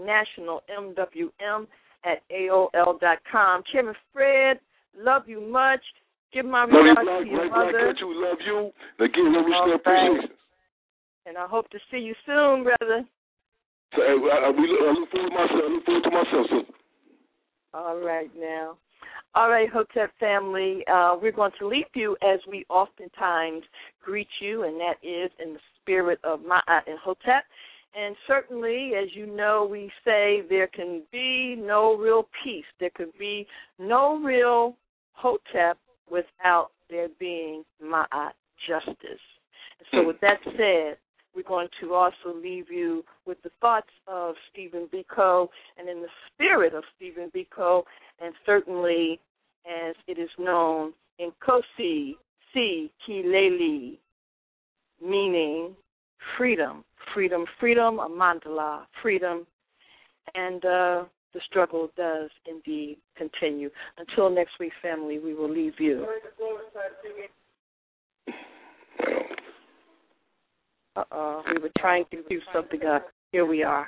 Speaker 2: nationalmwm@aol.com. Chairman Fred, love you much. Give my regards to your mother.
Speaker 4: Love you. Again, revolutionary appreciation.
Speaker 2: And I hope to see you soon, brother.
Speaker 4: So, I look forward to myself, sister.
Speaker 2: All right, now. All right, Hotep family, we're going to leave you as we oftentimes greet you, and that is in the spirit of Ma'at and Hotep. And certainly, as you know, we say there can be no real peace. There can be no real Hotep without there being Ma'at, justice. And so with that said, we're going to also leave you with the thoughts of Stephen Biko, and in the spirit of Stephen Biko, and certainly, as it is known, in Kosi Si Kileli, meaning freedom, freedom, freedom, a mandala, freedom, and the struggle does indeed continue. Until next week, family, we will leave you. We were trying to do something up. Here we are.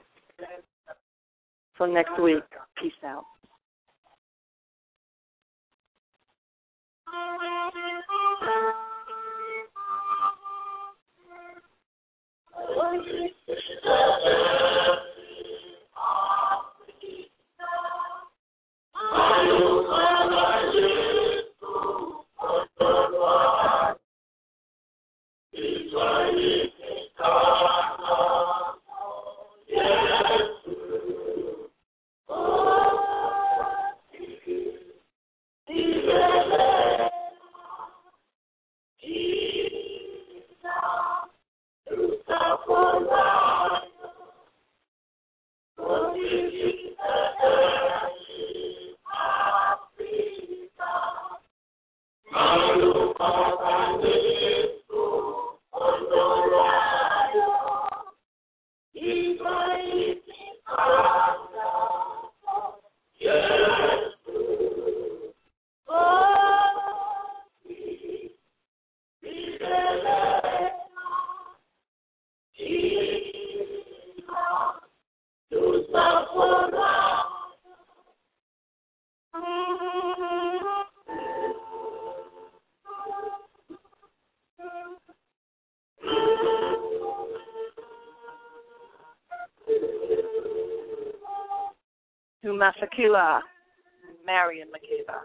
Speaker 2: So next week, peace out. Masakila, Marion Makila.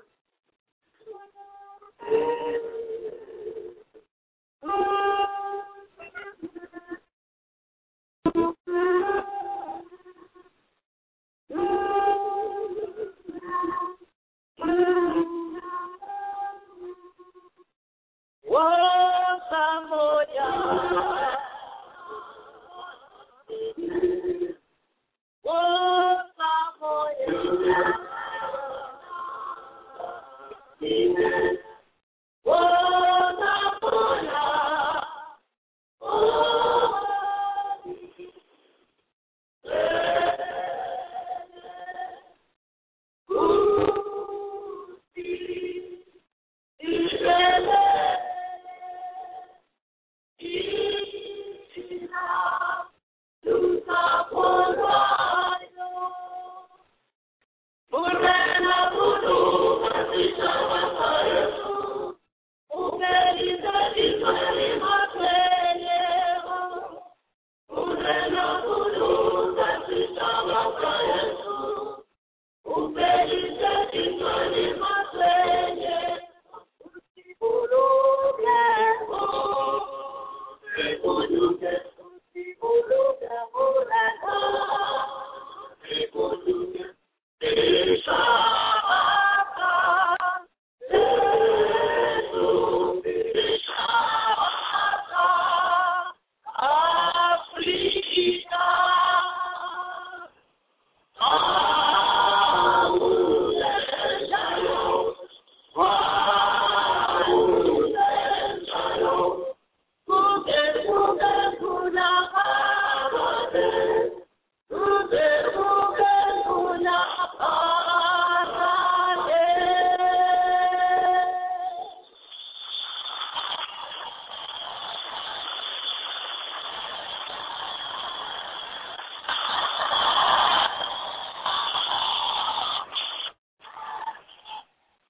Speaker 2: Whoa, Bye.